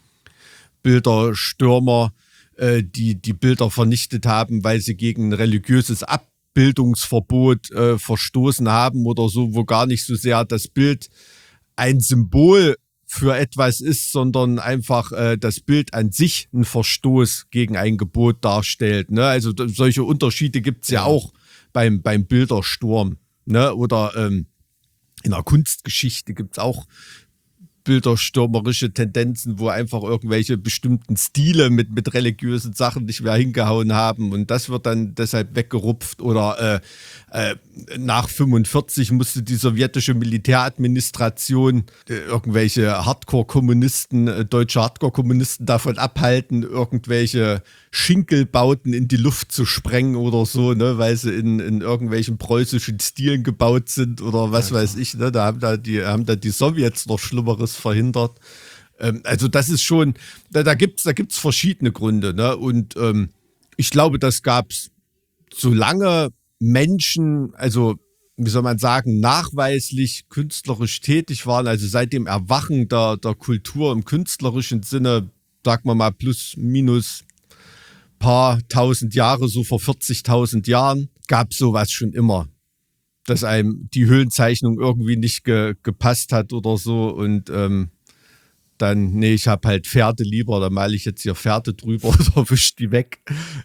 S3: Bilderstürmer, die Bilder vernichtet haben, weil sie gegen ein religiöses Abbildungsverbot verstoßen haben oder so, wo gar nicht so sehr das Bild ein Symbol für etwas ist, sondern einfach das Bild an sich einen Verstoß gegen ein Gebot darstellt. Ne? Also solche Unterschiede gibt es ja auch beim Bildersturm. Ne? Oder in der Kunstgeschichte gibt es auch bilderstürmerische Tendenzen, wo einfach irgendwelche bestimmten Stile mit religiösen Sachen nicht mehr hingehauen haben und das wird dann deshalb weggerupft oder nach 45 musste die sowjetische Militäradministration irgendwelche Hardcore-Kommunisten, deutsche Hardcore-Kommunisten davon abhalten, irgendwelche Schinkelbauten in die Luft zu sprengen oder so, ne, weil sie in irgendwelchen preußischen Stilen gebaut sind oder was weiß ich, ne, da haben die Sowjets noch Schlimmeres verhindert. Also das ist schon, da gibt's verschiedene Gründe, ne, und ich glaube, das gab's, solange Menschen, also wie soll man sagen, nachweislich künstlerisch tätig waren, also seit dem Erwachen der Kultur im künstlerischen Sinne, sagen wir mal plus minus paar tausend Jahre, so vor 40.000 Jahren, gab es sowas schon immer, dass einem die Höhlenzeichnung irgendwie nicht gepasst hat oder so und dann, nee, ich habe halt Pferde lieber, da male ich jetzt hier Pferde drüber oder wisch die weg.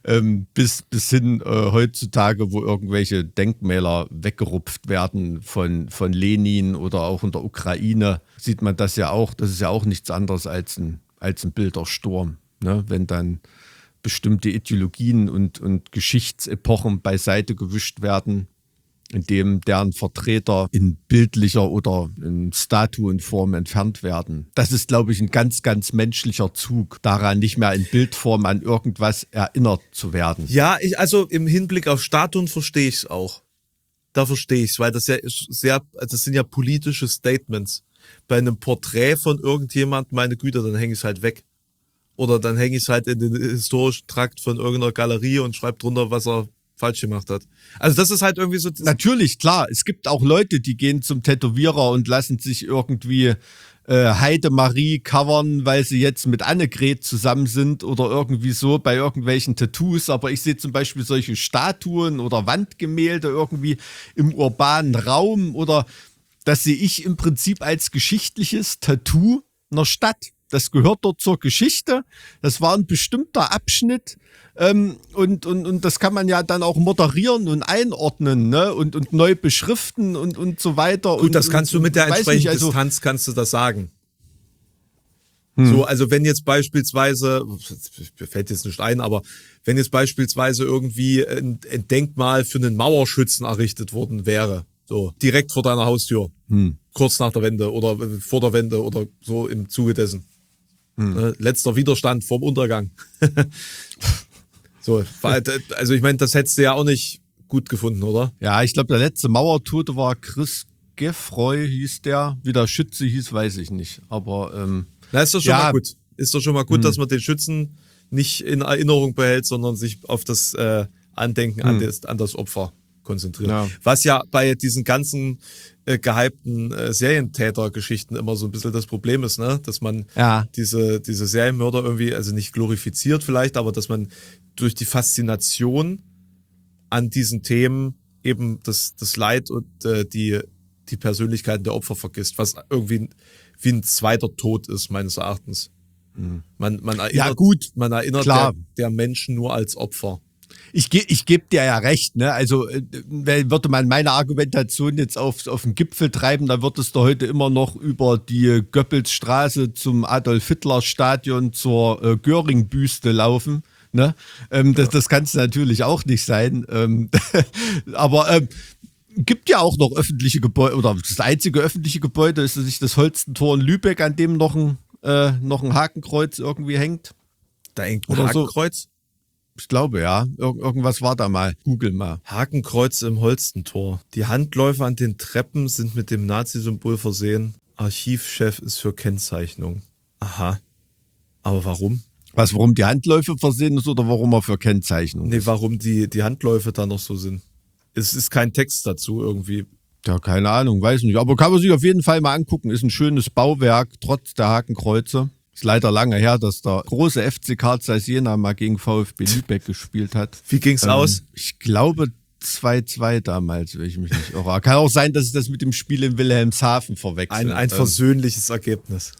S3: Bis hin heutzutage, wo irgendwelche Denkmäler weggerupft werden von Lenin oder auch in der Ukraine, sieht man das ja auch. Das ist ja auch nichts anderes als ein Bildersturm, ne? Wenn dann bestimmte Ideologien und Geschichtsepochen beiseite gewischt werden, indem deren Vertreter in bildlicher oder in Statuenform entfernt werden. Das ist, glaube ich, ein ganz, ganz menschlicher Zug, daran nicht mehr in Bildform an irgendwas erinnert zu werden.
S1: Ja, also im Hinblick auf Statuen verstehe ich es auch. Da verstehe ich es, weil das sind ja politische Statements. Bei einem Porträt von irgendjemand, meine Güte, dann hänge ich es halt weg. Oder dann hänge ich es halt in den historischen Trakt von irgendeiner Galerie und schreibe drunter, was er falsch gemacht hat. Also das ist halt irgendwie so...
S3: Natürlich, klar. Es gibt auch Leute, die gehen zum Tätowierer und lassen sich irgendwie Heidemarie covern, weil sie jetzt mit Annegret zusammen sind oder irgendwie so bei irgendwelchen Tattoos. Aber ich sehe zum Beispiel solche Statuen oder Wandgemälde irgendwie im urbanen Raum oder das sehe ich im Prinzip als geschichtliches Tattoo einer Stadt. Das gehört dort zur Geschichte. Das war ein bestimmter Abschnitt. Und das kann man ja dann auch moderieren und einordnen, ne? und neu beschriften und so weiter.
S1: Gut, das kannst du mit der entsprechenden Distanz kannst du das sagen. So, also wenn jetzt beispielsweise, mir fällt jetzt nicht ein, aber wenn jetzt beispielsweise irgendwie ein Denkmal für einen Mauerschützen errichtet worden wäre, so direkt vor deiner Haustür, kurz nach der Wende oder vor der Wende oder so im Zuge dessen. Letzter Widerstand vorm Untergang. So, also ich meine, das hättest du ja auch nicht gut gefunden, oder?
S3: Ja, ich glaube, der letzte Mauertote war Chris Geffroy, hieß der. Wie der Schütze hieß, weiß ich nicht. Aber
S1: ist doch schon mal gut. Ist doch schon mal gut, dass man den Schützen nicht in Erinnerung behält, sondern sich auf das Andenken an das Opfer konzentriert. Ja. Was ja bei diesen ganzen gehypten Serientäter-Geschichten immer so ein bisschen das Problem ist, ne? Dass man diese Serienmörder irgendwie, also nicht glorifiziert vielleicht, aber dass man durch die Faszination an diesen Themen eben das Leid und die Persönlichkeiten der Opfer vergisst, was irgendwie wie ein zweiter Tod ist, meines Erachtens. Man erinnert der Menschen nur als Opfer.
S3: Ich geb dir ja recht, ne? Also würde man meine Argumentation jetzt auf den Gipfel treiben, dann würdest du heute immer noch über die Goebbelsstraße zum Adolf-Hitler-Stadion zur Göring-Büste laufen. Ne? Das kann es natürlich auch nicht sein. Aber gibt ja auch noch öffentliche Gebäude, oder das einzige öffentliche Gebäude ist nicht das Holstentor in Lübeck, an dem noch ein noch ein Hakenkreuz irgendwie hängt.
S1: Da hängt ein
S3: Oder so.
S1: Hakenkreuz?
S3: Ich glaube, ja. Irgendwas war da mal. Google mal.
S1: Hakenkreuz im Holstentor. Die Handläufe an den Treppen sind mit dem Nazi-Symbol versehen. Archivchef ist für Kennzeichnung. Aha. Aber warum?
S3: Warum die Handläufe versehen ist oder warum er für Kennzeichnung
S1: Nee,
S3: ist?
S1: warum die Handläufe da noch so sind. Es ist kein Text dazu irgendwie.
S3: Ja, keine Ahnung, weiß nicht. Aber kann man sich auf jeden Fall mal angucken. Ist ein schönes Bauwerk, trotz der Hakenkreuze. Ist leider lange her, dass der große FC Carl Zeiss Jena mal gegen VfB Lübeck gespielt hat.
S1: Wie ging's aus?
S3: Ich glaube 2-2 damals, wenn ich mich nicht irre. Kann auch sein, dass ich das mit dem Spiel in Wilhelmshaven verwechsel.
S1: Ein versöhnliches Ergebnis.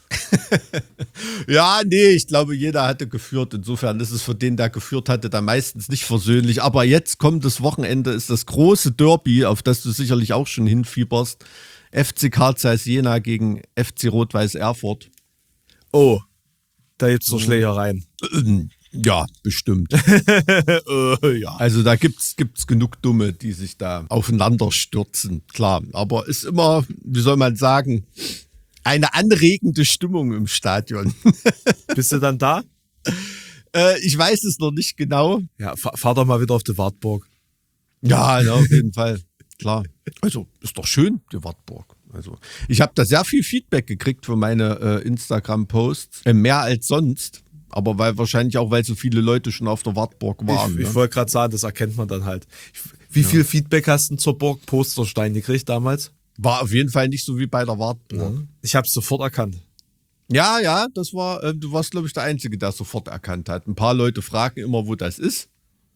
S3: Ja, nee, ich glaube, jeder hatte geführt. Insofern ist es für den, der geführt hatte, dann meistens nicht versöhnlich. Aber jetzt kommt das Wochenende, ist das große Derby, auf das du sicherlich auch schon hinfieberst. FC Carl Zeiss Jena gegen FC Rot-Weiß Erfurt.
S1: Oh, da gibt's doch Schlägereien.
S3: Ja, bestimmt.
S1: Ja.
S3: Also da gibt's genug Dumme, die sich da aufeinander stürzen, klar. Aber ist immer, wie soll man sagen, eine anregende Stimmung im Stadion.
S1: Bist du dann da?
S3: Ich weiß es noch nicht genau.
S1: Ja, fahr doch mal wieder auf die Wartburg.
S3: Ja, auf jeden Fall, klar. Also ist doch schön, die Wartburg. Also ich habe da sehr viel Feedback gekriegt für meine Instagram-Posts, mehr als sonst. Aber wahrscheinlich auch, weil so viele Leute schon auf der Wartburg waren.
S1: Ich wollte gerade sagen, das erkennt man dann halt. Wie viel Feedback hast du zur Burg Posterstein gekriegt damals?
S3: War auf jeden Fall nicht so wie bei der Wartburg.
S1: Ich habe es sofort erkannt.
S3: Ja, das war, du warst, glaube ich, der Einzige, der es sofort erkannt hat. Ein paar Leute fragen immer, wo das ist.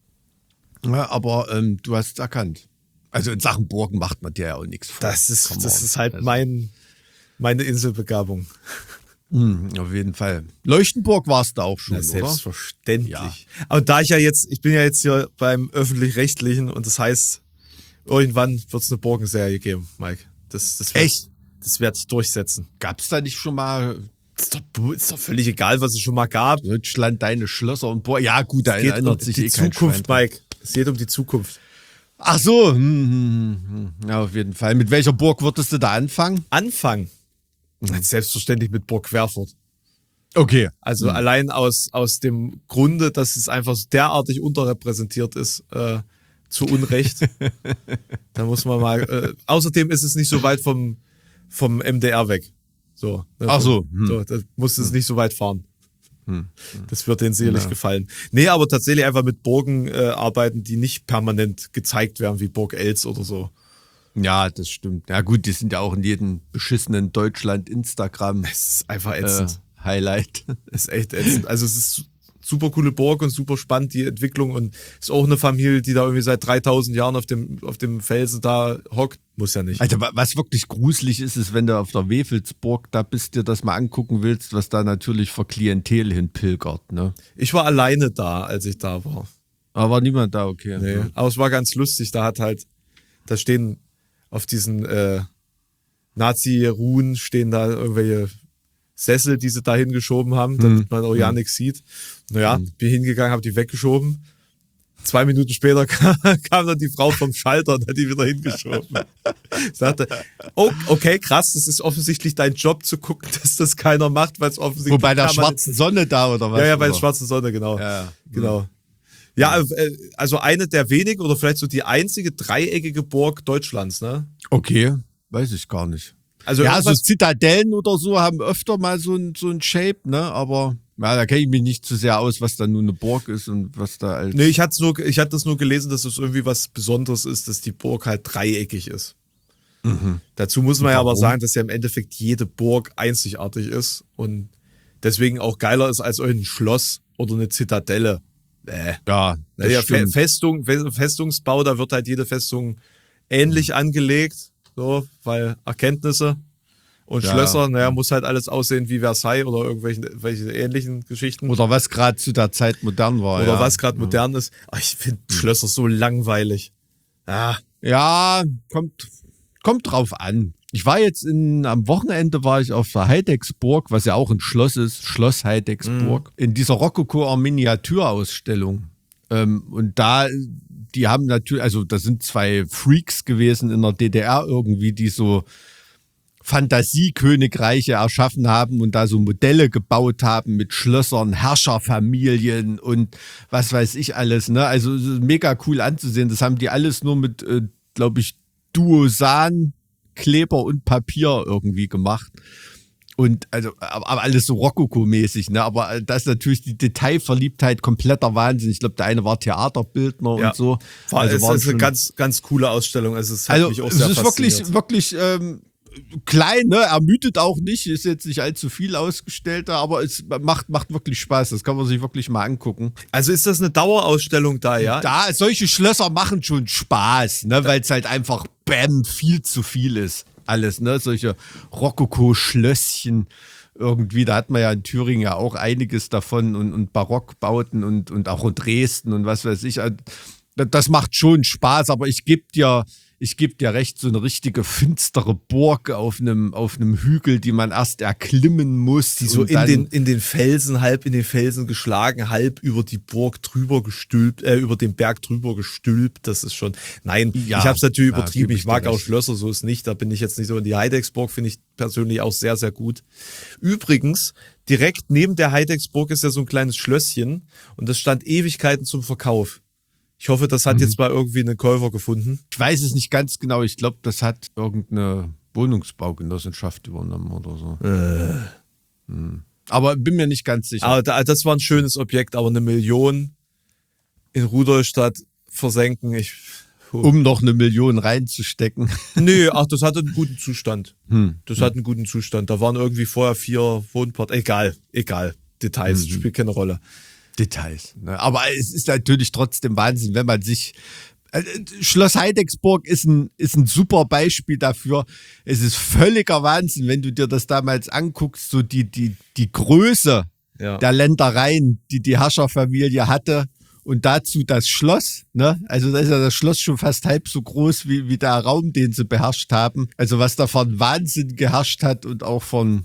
S3: Ja, aber du hast es erkannt. Also in Sachen Burgen macht man dir ja auch nichts vor.
S1: Das ist halt meine Inselbegabung.
S3: Auf jeden Fall. Leuchtenburg warst du auch schon,
S1: Ja,
S3: oder?
S1: selbstverständlich.
S3: Ja.
S1: Aber ich bin ja jetzt hier beim Öffentlich-Rechtlichen und das heißt, irgendwann wird es eine Burgenserie geben, Mike.
S3: Echt?
S1: Das werde ich durchsetzen.
S3: Gab es da nicht schon mal
S1: Ist doch völlig egal, was es schon mal gab.
S3: Deutschland, deine Schlösser und Burgen? Ja gut, da
S1: Es geht
S3: erinnert
S1: um
S3: sich
S1: die
S3: kein
S1: Zukunft,
S3: Schwein dran.
S1: Mike. Es geht um die Zukunft.
S3: Ach so. Ja, auf jeden Fall. Mit welcher Burg würdest du da anfangen?
S1: Anfang. Selbstverständlich mit Burg Querfurt.
S3: Okay.
S1: Also allein aus dem Grunde, dass es einfach derartig unterrepräsentiert ist, zu Unrecht. Da muss man mal. Außerdem ist es nicht so weit vom MDR weg. So. Ne?
S3: Ach so.
S1: So, da muss es nicht so weit fahren. Das wird denen sicherlich gefallen. Nee, aber tatsächlich einfach mit Burgen arbeiten, die nicht permanent gezeigt werden, wie Burg Els oder so.
S3: Ja, das stimmt. Ja gut, die sind ja auch in jedem beschissenen Deutschland-Instagram
S1: Es ist einfach ätzend.
S3: Highlight.
S1: Es ist echt ätzend. Also es ist super coole Burg und super spannend, die Entwicklung. Und ist auch eine Familie, die da irgendwie seit 3000 Jahren auf dem Felsen da hockt. Muss ja nicht.
S3: Alter, was wirklich gruselig ist, wenn du auf der Wewelsburg da bist, dir das mal angucken willst, was da natürlich für Klientel hinpilgert, ne?
S1: Ich war alleine da, als ich da war.
S3: Aber war niemand da, okay.
S1: Nee. Aber es war ganz lustig. Da stehen auf diesen Nazi-Ruhen stehen da irgendwelche Sessel, die sie da hingeschoben haben, damit man auch ja nichts sieht. Naja, bin hingegangen, habe die weggeschoben. 2 Minuten später kam dann die Frau vom Schalter und hat die wieder hingeschoben. Sagte, oh, okay, krass, das ist offensichtlich dein Job zu gucken, dass das keiner macht, weil es offensichtlich...
S3: Wo bei der schwarzen Sonne da oder was?
S1: Ja, bei der
S3: oder?
S1: schwarzen Sonne, genau.
S3: Ja.
S1: Genau. Ja, also eine der wenigen oder vielleicht so die einzige dreieckige Burg Deutschlands, ne?
S3: Okay, weiß ich gar nicht.
S1: Also
S3: Ja, so
S1: irgendwas-
S3: Zitadellen oder so haben öfter mal so ein Shape, ne? Aber ja, da kenne ich mich nicht zu sehr aus, was da nun eine Burg ist und was da als...
S1: Nee, ich hatte das nur gelesen, dass es irgendwie was Besonderes ist, dass die Burg halt dreieckig ist. Dazu muss man ja aber
S3: Warum?
S1: sagen, dass ja im Endeffekt jede Burg einzigartig ist und deswegen auch geiler ist als irgendein Schloss oder eine Zitadelle.
S3: Ja, das
S1: Ja,
S3: stimmt.
S1: Festungsbau, da wird halt jede Festung ähnlich angelegt, so, weil Erkenntnisse und
S3: Ja.
S1: Schlösser, naja, muss halt alles aussehen wie Versailles oder welche ähnlichen Geschichten.
S3: Oder was gerade zu der Zeit modern war.
S1: Oder
S3: ja.
S1: was gerade modern ist. Aber ich finde Schlösser so langweilig.
S3: Ja, kommt drauf an. Ich war jetzt am Wochenende war ich auf der Heidecksburg, was ja auch ein Schloss ist, Schloss Heidecksburg, in dieser Rokoko-Miniaturausstellung. Und die haben natürlich, also da sind 2 Freaks gewesen in der DDR irgendwie, die so Fantasiekönigreiche erschaffen haben und da so Modelle gebaut haben mit Schlössern, Herrscherfamilien und was weiß ich alles. Ne? Also mega cool anzusehen. Das haben die alles nur mit, glaube ich, Duosan, Kleber und Papier irgendwie gemacht. Und also, aber alles so Rokoko-mäßig, ne? Aber das ist natürlich die Detailverliebtheit kompletter Wahnsinn. Ich glaube, der eine war Theaterbildner und so.
S1: Es ist eine ganz, ganz coole Ausstellung. Also es hat mich auch sehr fasziniert.
S3: Es ist wirklich klein, ne? Ermüdet auch nicht, ist jetzt nicht allzu viel ausgestellt, aber es macht wirklich Spaß. Das kann man sich wirklich mal angucken.
S1: Also ist das eine Dauerausstellung da, ja?
S3: Da, solche Schlösser machen schon Spaß, ne? Weil es halt einfach viel zu viel ist. Alles, ne? Solche Rokoko-Schlösschen irgendwie, da hat man ja in Thüringen ja auch einiges davon und Barockbauten und auch in Dresden und was weiß ich. Das macht schon Spaß, aber ich geb dir recht, so eine richtige finstere Burg auf einem Hügel, die man erst erklimmen muss.
S1: Die so in den Felsen, halb in den Felsen geschlagen, halb über die Burg drüber gestülpt, über den Berg drüber gestülpt. Das ist schon, nein,
S3: ja,
S1: ich habe es natürlich übertrieben. Ich mag auch
S3: recht.
S1: Schlösser, so ist nicht. Da bin ich jetzt nicht so. In die Heidecksburg finde ich persönlich auch sehr, sehr gut. Übrigens, direkt neben der Heidecksburg ist ja so ein kleines Schlösschen und das stand Ewigkeiten zum Verkauf. Ich hoffe, das hat jetzt mal irgendwie einen Käufer gefunden.
S3: Ich weiß es nicht ganz genau. Ich glaube, das hat irgendeine Wohnungsbaugenossenschaft übernommen oder so. Aber bin mir nicht ganz sicher.
S1: Aber das war ein schönes Objekt, aber 1 Million in Rudolstadt versenken.
S3: Um noch 1 Million reinzustecken.
S1: Nö, das hatte einen guten Zustand. Das hat einen guten Zustand. Da waren irgendwie vorher 4 Wohnpartien. Egal. Details, spielt keine Rolle.
S3: Details. Ne? Aber es ist natürlich trotzdem Wahnsinn, wenn man sich. Schloss Heidecksburg ist ein super Beispiel dafür. Es ist völliger Wahnsinn, wenn du dir das damals anguckst, so die Größe der Ländereien, die Herrscherfamilie hatte. Und dazu das Schloss, ne? Also da ist ja das Schloss schon fast halb so groß wie der Raum, den sie beherrscht haben. Also was da von Wahnsinn geherrscht hat und auch von,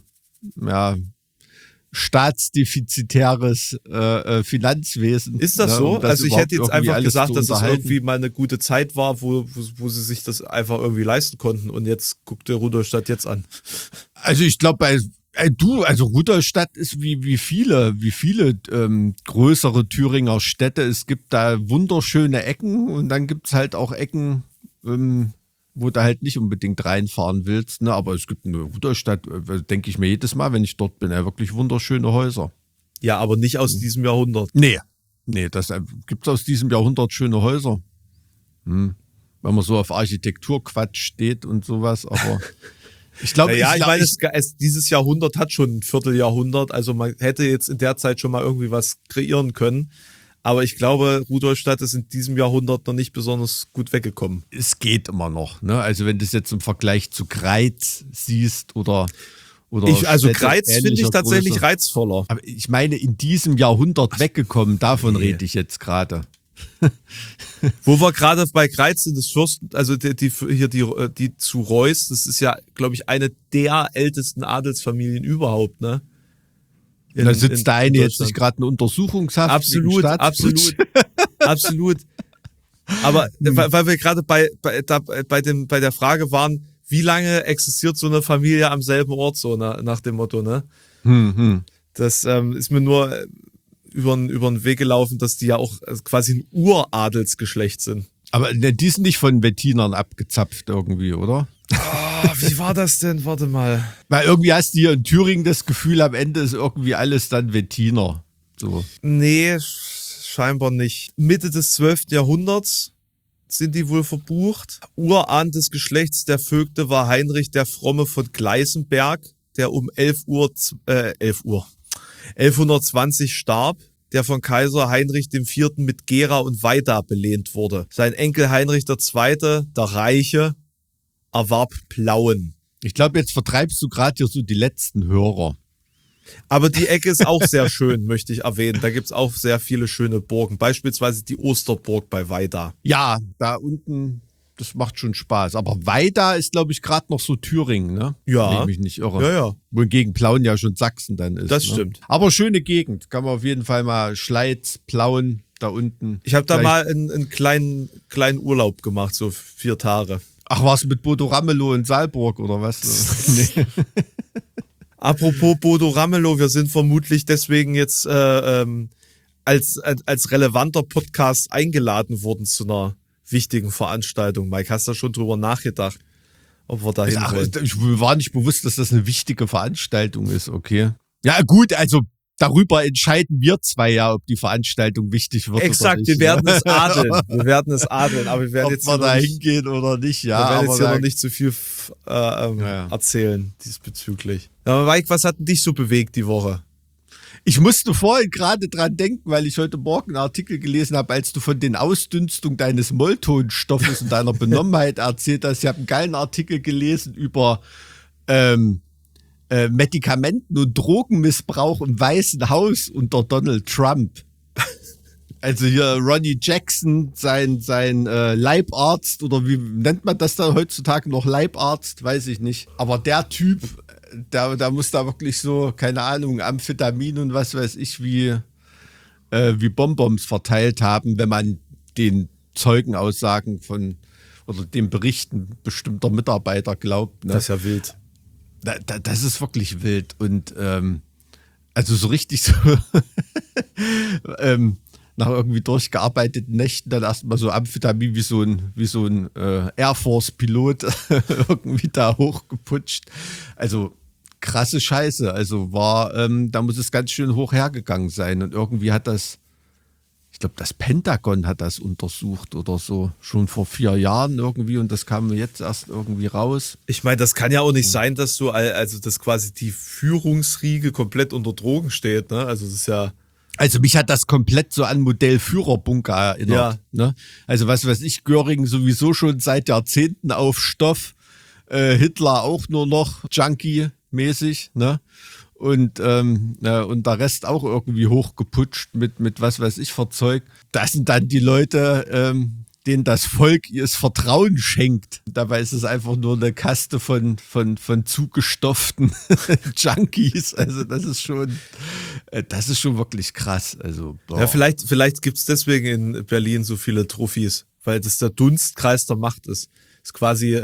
S3: staatsdefizitäres Finanzwesen.
S1: Ist das so? Also ich hätte jetzt einfach gesagt, dass es irgendwie mal eine gute Zeit war, wo sie sich das einfach irgendwie leisten konnten. Und jetzt guckt der Rudolstadt jetzt an.
S3: Also ich glaube, Rudolstadt ist wie viele größere Thüringer Städte. Es gibt da wunderschöne Ecken und dann gibt es halt auch Ecken, wo du halt nicht unbedingt reinfahren willst. Ne? Aber es gibt eine Rudolstadt, denke ich mir jedes Mal, wenn ich dort bin, wirklich wunderschöne Häuser.
S1: Ja, aber nicht aus diesem Jahrhundert.
S3: Nee, das gibt es aus diesem Jahrhundert schöne Häuser. Wenn man so auf Architekturquatsch steht und sowas, aber ich glaube,
S1: dieses Jahrhundert hat schon ein Vierteljahrhundert, also man hätte jetzt in der Zeit schon mal irgendwie was kreieren können. Aber ich glaube, Rudolstadt ist in diesem Jahrhundert noch nicht besonders gut weggekommen.
S3: Es geht immer noch, ne? Also wenn du es jetzt im Vergleich zu Greiz siehst oder
S1: Greiz finde ich tatsächlich reizvoller.
S3: Aber ich meine, in diesem Jahrhundert weggekommen, davon rede ich jetzt gerade.
S1: Wo wir gerade bei Greiz sind, das Fürsten, also die zu Reuß, das ist ja, glaube ich, eine der ältesten Adelsfamilien überhaupt, ne?
S3: Da sitzt der eine jetzt nicht gerade in Untersuchungshaft.
S1: Absolut. Aber weil wir gerade bei der Frage waren, wie lange existiert so eine Familie am selben Ort, so nach dem Motto, ne? Das ist mir nur über den Weg gelaufen, dass die ja auch quasi ein Uradelsgeschlecht sind.
S3: Aber die sind nicht von Wettinern abgezapft irgendwie, oder?
S1: Wie war das denn? Warte mal.
S3: Weil irgendwie hast du hier in Thüringen das Gefühl, am Ende ist irgendwie alles dann Wettiner. So.
S1: Nee, scheinbar nicht. Mitte des 12. Jahrhunderts sind die wohl verbucht. Urahn des Geschlechts der Vögte war Heinrich der Fromme von Gleisenberg, der um 1120 starb, der von Kaiser Heinrich IV. Mit Gera und Weida belehnt wurde. Sein Enkel Heinrich II., der Reiche, erwarb Plauen.
S3: Ich glaube, jetzt vertreibst du gerade hier so die letzten Hörer.
S1: Aber die Ecke ist auch sehr schön, möchte ich erwähnen. Da gibt es auch sehr viele schöne Burgen. Beispielsweise die Osterburg bei Weida.
S3: Ja, da unten, das macht schon Spaß. Aber Weida ist, glaube ich, gerade noch so Thüringen, ne?
S1: Ja.
S3: Wenn ich mich nicht irre.
S1: Ja.
S3: Wohingegen Plauen ja schon Sachsen dann ist.
S1: Das stimmt.
S3: Aber schöne Gegend. Kann man auf jeden Fall mal Schleiz, Plauen da unten.
S1: Ich habe da mal einen kleinen Urlaub gemacht, so 4 Tage.
S3: Ach, war es mit Bodo Ramelow in Saalburg oder was? Nee.
S1: Apropos Bodo Ramelow, wir sind vermutlich deswegen jetzt als relevanter Podcast eingeladen worden zu einer wichtigen Veranstaltung. Mike, hast du schon drüber nachgedacht, ob wir da hin wollen?
S3: Ich war nicht bewusst, dass das eine wichtige Veranstaltung ist, okay. Ja gut, also darüber entscheiden wir zwei ja, ob die Veranstaltung wichtig wird
S1: Exakt,
S3: oder nicht.
S1: wir werden es adeln. Wir werden es adeln, aber wir werden
S3: Ob
S1: jetzt
S3: wir
S1: hier
S3: da
S1: noch nicht,
S3: hingehen oder nicht, ja.
S1: wir werden
S3: Aber
S1: jetzt hier noch nicht zu viel erzählen diesbezüglich. Ja, Mike, was hat denn dich so bewegt die Woche?
S3: Ich musste vorhin gerade dran denken, weil ich heute Morgen einen Artikel gelesen habe, als du von den Ausdünstungen deines Molltonstoffes und deiner Benommenheit erzählt hast. Ich habe einen geilen Artikel gelesen über Medikamenten- und Drogenmissbrauch im Weißen Haus unter Donald Trump. Also hier Ronnie Jackson, sein Leibarzt, oder wie nennt man das da heutzutage noch, Leibarzt, weiß ich nicht. Aber der Typ, der muss da wirklich so, keine Ahnung, Amphetamin und was weiß ich, wie Bonbons verteilt haben, wenn man den Zeugenaussagen oder den Berichten bestimmter Mitarbeiter glaubt. Ne?
S1: Das ist ja wild.
S3: Das ist wirklich wild. Und also so richtig so nach irgendwie durchgearbeiteten Nächten dann erstmal so Amphetamin wie so ein Air Force-Pilot irgendwie da hochgeputscht. Also krasse Scheiße. Also da muss es ganz schön hoch hergegangen sein. Und irgendwie ich glaube, das Pentagon hat das untersucht oder so, schon vor 4 Jahren irgendwie, und das kam jetzt erst irgendwie raus.
S1: Ich meine, das kann ja auch nicht sein, dass dass quasi die Führungsriege komplett unter Drogen steht, ne? Also das ist ja...
S3: Also mich hat das komplett so an Modell Führerbunker erinnert.
S1: Ja.
S3: Ne? Also was weiß ich, Göring sowieso schon seit Jahrzehnten auf Stoff, Hitler auch nur noch Junkie-mäßig, ne? Und der Rest auch irgendwie hochgeputscht mit was weiß ich Verzeug. Das sind dann die Leute, denen das Volk ihr Vertrauen schenkt. Dabei ist es einfach nur eine Kaste von zugestofften Junkies. Also das ist schon wirklich krass. Also,
S1: Ja, vielleicht gibt es deswegen in Berlin so viele Trophys, weil das der Dunstkreis der Macht ist. Ist quasi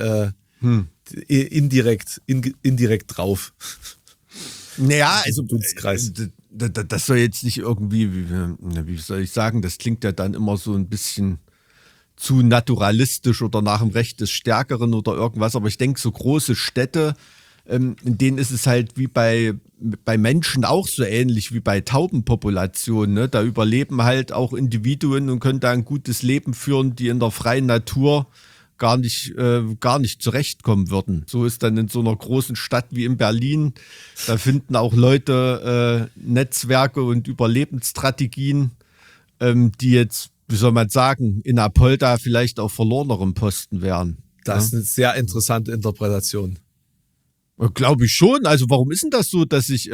S1: indirekt drauf.
S3: Naja, also
S1: Dunstkreis.
S3: Das soll jetzt nicht irgendwie, wie soll ich sagen, das klingt ja dann immer so ein bisschen zu naturalistisch oder nach dem Recht des Stärkeren oder irgendwas, aber ich denke, so große Städte, in denen ist es halt wie bei Menschen auch so ähnlich wie bei Taubenpopulationen. Ne? Da überleben halt auch Individuen und können da ein gutes Leben führen, die in der freien Natur gar nicht zurechtkommen würden. So ist dann in so einer großen Stadt wie in Berlin, da finden auch Leute Netzwerke und Überlebensstrategien, die jetzt, wie soll man sagen, in Apolda vielleicht auf verlorenerem Posten wären.
S1: Das ist eine sehr interessante Interpretation.
S3: Glaube ich schon. Also warum ist denn das so, dass ich,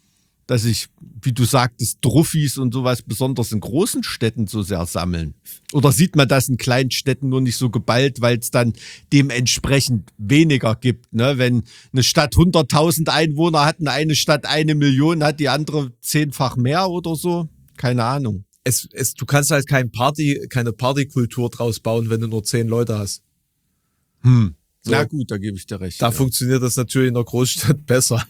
S3: wie du sagtest, Truffis und sowas besonders in großen Städten so sehr sammeln? Oder sieht man das in kleinen Städten nur nicht so geballt, weil es dann dementsprechend weniger gibt? Ne? Wenn eine Stadt 100.000 Einwohner hat und eine Stadt 1 Million, hat die andere 10-fach mehr oder so? Keine Ahnung.
S1: Du kannst halt keine Partykultur draus bauen, wenn du nur 10 Leute hast. So.
S3: Na gut, da gebe ich dir recht.
S1: Da funktioniert das natürlich in der Großstadt besser.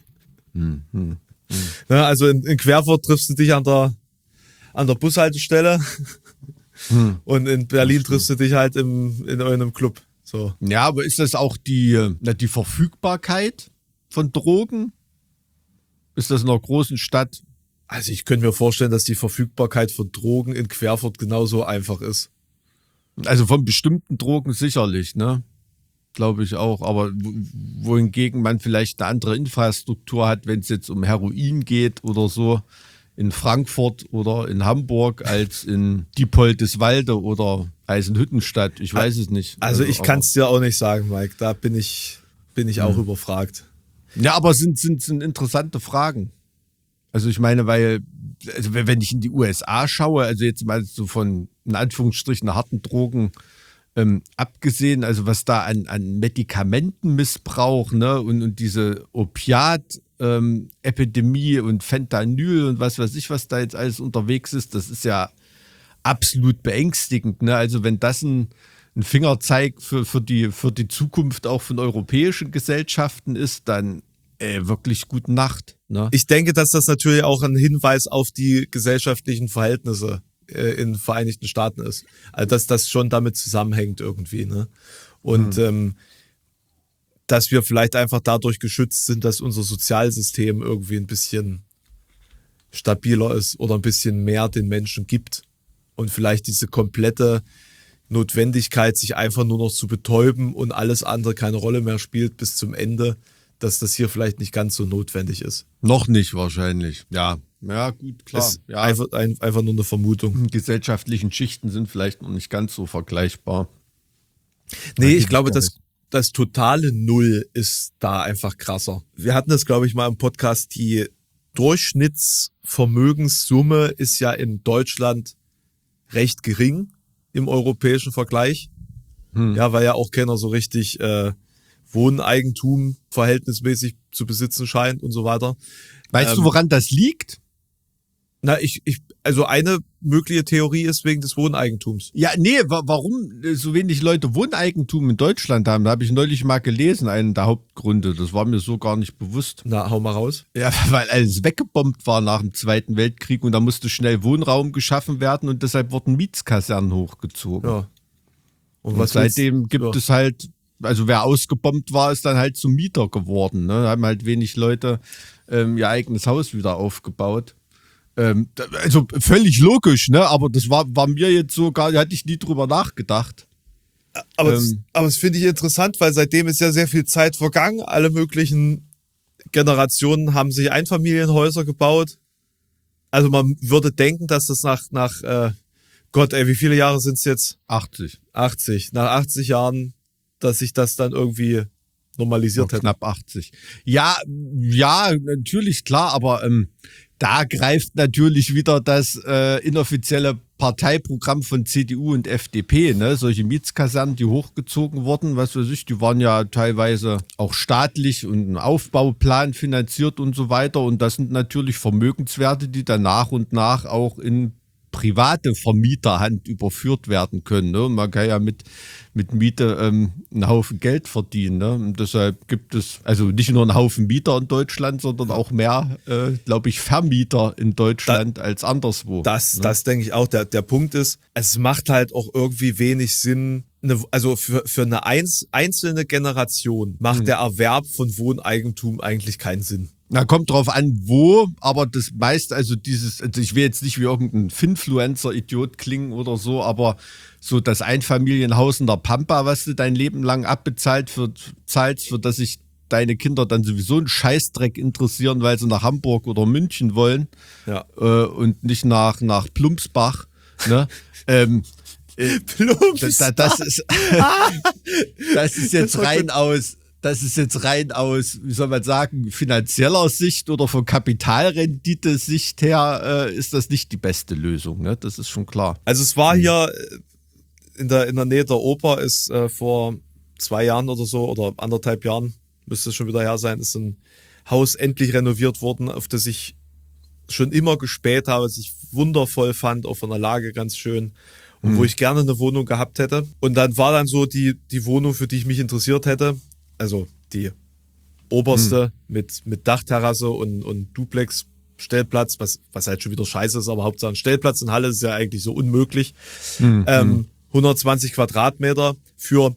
S1: Ja, also in Querfurt triffst du dich an der Bushaltestelle und in Berlin triffst du dich halt in einem Club. So.
S3: Ja, aber ist das auch die Verfügbarkeit von Drogen? Ist das in einer großen Stadt?
S1: Also ich könnte mir vorstellen, dass die Verfügbarkeit von Drogen in Querfurt genauso einfach ist.
S3: Also von bestimmten Drogen sicherlich, ne? Glaube ich auch. Aber wohingegen man vielleicht eine andere Infrastruktur hat, wenn es jetzt um Heroin geht oder so, in Frankfurt oder in Hamburg als in Diepoldeswalde oder Eisenhüttenstadt. Ich weiß es nicht.
S1: Also ich kann es dir auch nicht sagen, Mike. Da bin ich auch überfragt.
S3: Ja, aber sind interessante Fragen. Also ich meine, also wenn ich in die USA schaue, also jetzt mal so von in Anführungsstrichen harten Drogen abgesehen, also was da an Medikamentenmissbrauch, ne, und diese Opiat-Epidemie und Fentanyl und was weiß ich, was da jetzt alles unterwegs ist, das ist ja absolut beängstigend. Ne? Also wenn das ein ein Fingerzeig für die Zukunft auch von europäischen Gesellschaften ist, dann wirklich gute Nacht. Ne?
S1: Ich denke, dass das natürlich auch ein Hinweis auf die gesellschaftlichen Verhältnisse in den Vereinigten Staaten ist. Also dass das schon damit zusammenhängt irgendwie. Ne? Und dass wir vielleicht einfach dadurch geschützt sind, dass unser Sozialsystem irgendwie ein bisschen stabiler ist oder ein bisschen mehr den Menschen gibt. Und vielleicht diese komplette Notwendigkeit, sich einfach nur noch zu betäuben und alles andere keine Rolle mehr spielt bis zum Ende, dass das hier vielleicht nicht ganz so notwendig ist.
S3: Noch nicht wahrscheinlich, ja. Ja, gut, klar.
S1: Ist
S3: ja.
S1: einfach nur eine Vermutung.
S3: Die gesellschaftlichen Schichten sind vielleicht noch nicht ganz so vergleichbar.
S1: Nee, ich glaube, das totale Null ist da einfach krasser. Wir hatten das, glaube ich, mal im Podcast. Die Durchschnittsvermögenssumme ist ja in Deutschland recht gering im europäischen Vergleich. Ja, weil ja auch keiner so richtig Wohneigentum verhältnismäßig zu besitzen scheint und so weiter.
S3: Weißt du, woran das liegt?
S1: Also eine mögliche Theorie ist wegen des Wohneigentums.
S3: Ja, nee, warum so wenig Leute Wohneigentum in Deutschland haben, da habe ich neulich mal gelesen, einen der Hauptgründe. Das war mir so gar nicht bewusst.
S1: Na, hau mal raus.
S3: Ja, weil alles weggebombt war nach dem Zweiten Weltkrieg und da musste schnell Wohnraum geschaffen werden und deshalb wurden Mietskasernen hochgezogen.
S1: Ja.
S3: Und seitdem gibt es halt, also wer ausgebombt war, ist dann halt zum Mieter geworden. Ne? Da haben halt wenig Leute ihr eigenes Haus wieder aufgebaut. Also völlig logisch, ne? Aber das war mir jetzt so gar, hatte ich nie drüber nachgedacht.
S1: Aber das finde ich interessant, weil seitdem ist ja sehr viel Zeit vergangen. Alle möglichen Generationen haben sich Einfamilienhäuser gebaut. Also man würde denken, dass das nach Gott, wie viele Jahre sind es jetzt?
S3: 80.
S1: 80. Nach 80 Jahren, dass sich das dann irgendwie normalisiert hätte.
S3: Knapp 80. Ja, natürlich, klar, aber da greift natürlich wieder das inoffizielle Parteiprogramm von CDU und FDP, ne? Solche Mietskasernen, die hochgezogen wurden, was weiß ich, die waren ja teilweise auch staatlich und ein Aufbauplan finanziert und so weiter. Und das sind natürlich Vermögenswerte, die dann nach und nach auch in private Vermieterhand überführt werden können. Ne? Man kann ja mit Miete einen Haufen Geld verdienen. Ne? Und deshalb gibt es also nicht nur einen Haufen Mieter in Deutschland, sondern auch mehr, glaube ich, Vermieter in Deutschland als anderswo.
S1: Das denke ich auch. Der Punkt ist, es macht halt auch irgendwie wenig Sinn, also für eine einzelne Generation macht der Erwerb von Wohneigentum eigentlich keinen Sinn.
S3: Na, kommt drauf an, wo, aber das meiste, also ich will jetzt nicht wie irgendein Finfluencer-Idiot klingen oder so, aber so das Einfamilienhaus in der Pampa, was du dein Leben lang abbezahlt zahlst, für das sich deine Kinder dann sowieso einen Scheißdreck interessieren, weil sie nach Hamburg oder München wollen, ja. Und nicht nach Plumpsbach, ne? Das ist jetzt rein aus, wie soll man sagen, finanzieller Sicht oder von Kapitalrendite-Sicht her ist das nicht die beste Lösung, ne? Das ist schon klar.
S1: Also es war hier in der Nähe der Oper ist vor 2 Jahren oder so oder 1,5 Jahren, müsste es schon wieder her sein, ist ein Haus endlich renoviert worden, auf das ich schon immer gespäht habe, was ich wundervoll fand, auch von der Lage ganz schön. Und wo ich gerne eine Wohnung gehabt hätte. Und dann war dann so die Wohnung, für die ich mich interessiert hätte. Also die oberste mit Dachterrasse und Duplex-Stellplatz, was halt schon wieder scheiße ist, aber Hauptsache ein Stellplatz in Halle ist ja eigentlich so unmöglich. 120 Quadratmeter für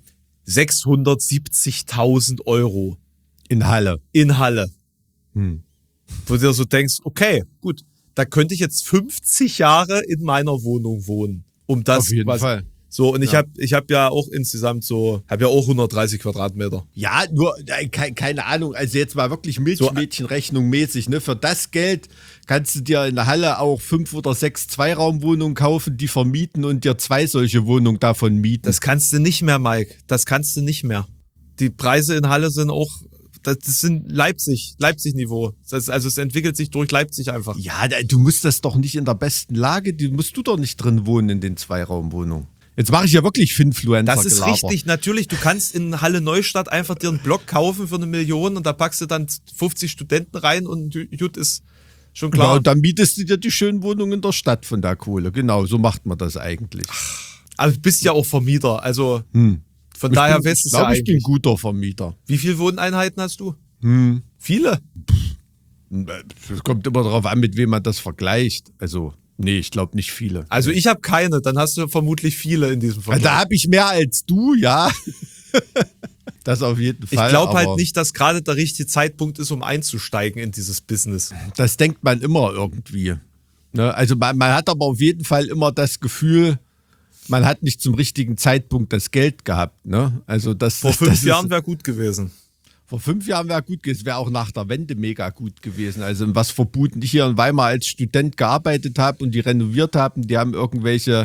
S1: 670.000 Euro.
S3: In Halle.
S1: Wo du dir so denkst, okay, gut, da könnte ich jetzt 50 Jahre in meiner Wohnung wohnen. Um das,
S3: auf jeden Fall.
S1: So, und ich hab ja auch insgesamt auch 130 Quadratmeter.
S3: Ja, nur, keine Ahnung, also jetzt mal wirklich Milchmädchenrechnung mäßig, ne? Für das Geld kannst du dir in der Halle auch 5 oder 6 Zweiraumwohnungen kaufen, die vermieten und dir 2 solche Wohnungen davon mieten.
S1: Das kannst du nicht mehr, Mike. Das kannst du nicht mehr. Die Preise in Halle sind auch, das sind Leipzig-Niveau. Also es entwickelt sich durch Leipzig einfach.
S3: Ja, du musst das doch nicht in der besten Lage, musst du doch nicht drin wohnen in den Zweiraumwohnungen. Jetzt mache ich ja wirklich Finfluencer.
S1: Das ist richtig, natürlich. Du kannst in Halle Neustadt einfach dir einen Block kaufen für 1 Million und da packst du dann 50 Studenten rein und gut ist schon klar.
S3: Genau, und dann mietest du dir die schönen Wohnungen in der Stadt von der Kohle. Genau, so macht man das eigentlich.
S1: Aber du bist ja auch Vermieter, also von daher weißt du es ja
S3: Ich bin
S1: eigentlich.
S3: guter Vermieter.
S1: Wie viele Wohneinheiten hast du? Viele?
S3: Es kommt immer darauf an, mit wem man das vergleicht. Also, nee, ich glaube nicht viele.
S1: Also ich habe keine, dann hast du vermutlich viele in diesem Vergleich.
S3: Da habe ich mehr als du, ja. Das auf jeden Fall.
S1: Ich glaube halt
S3: aber
S1: nicht, dass gerade der richtige Zeitpunkt ist, um einzusteigen in dieses Business.
S3: Das denkt man immer irgendwie. Ne? Also man hat aber auf jeden Fall immer das Gefühl, man hat nicht zum richtigen Zeitpunkt das Geld gehabt. Ne? Also
S1: Vor 5 Jahren wäre gut gewesen.
S3: Vor 5 Jahren wäre gut gewesen, wäre auch nach der Wende mega gut gewesen. Also was verboten ich hier in Weimar als Student gearbeitet habe und die renoviert haben, die haben irgendwelche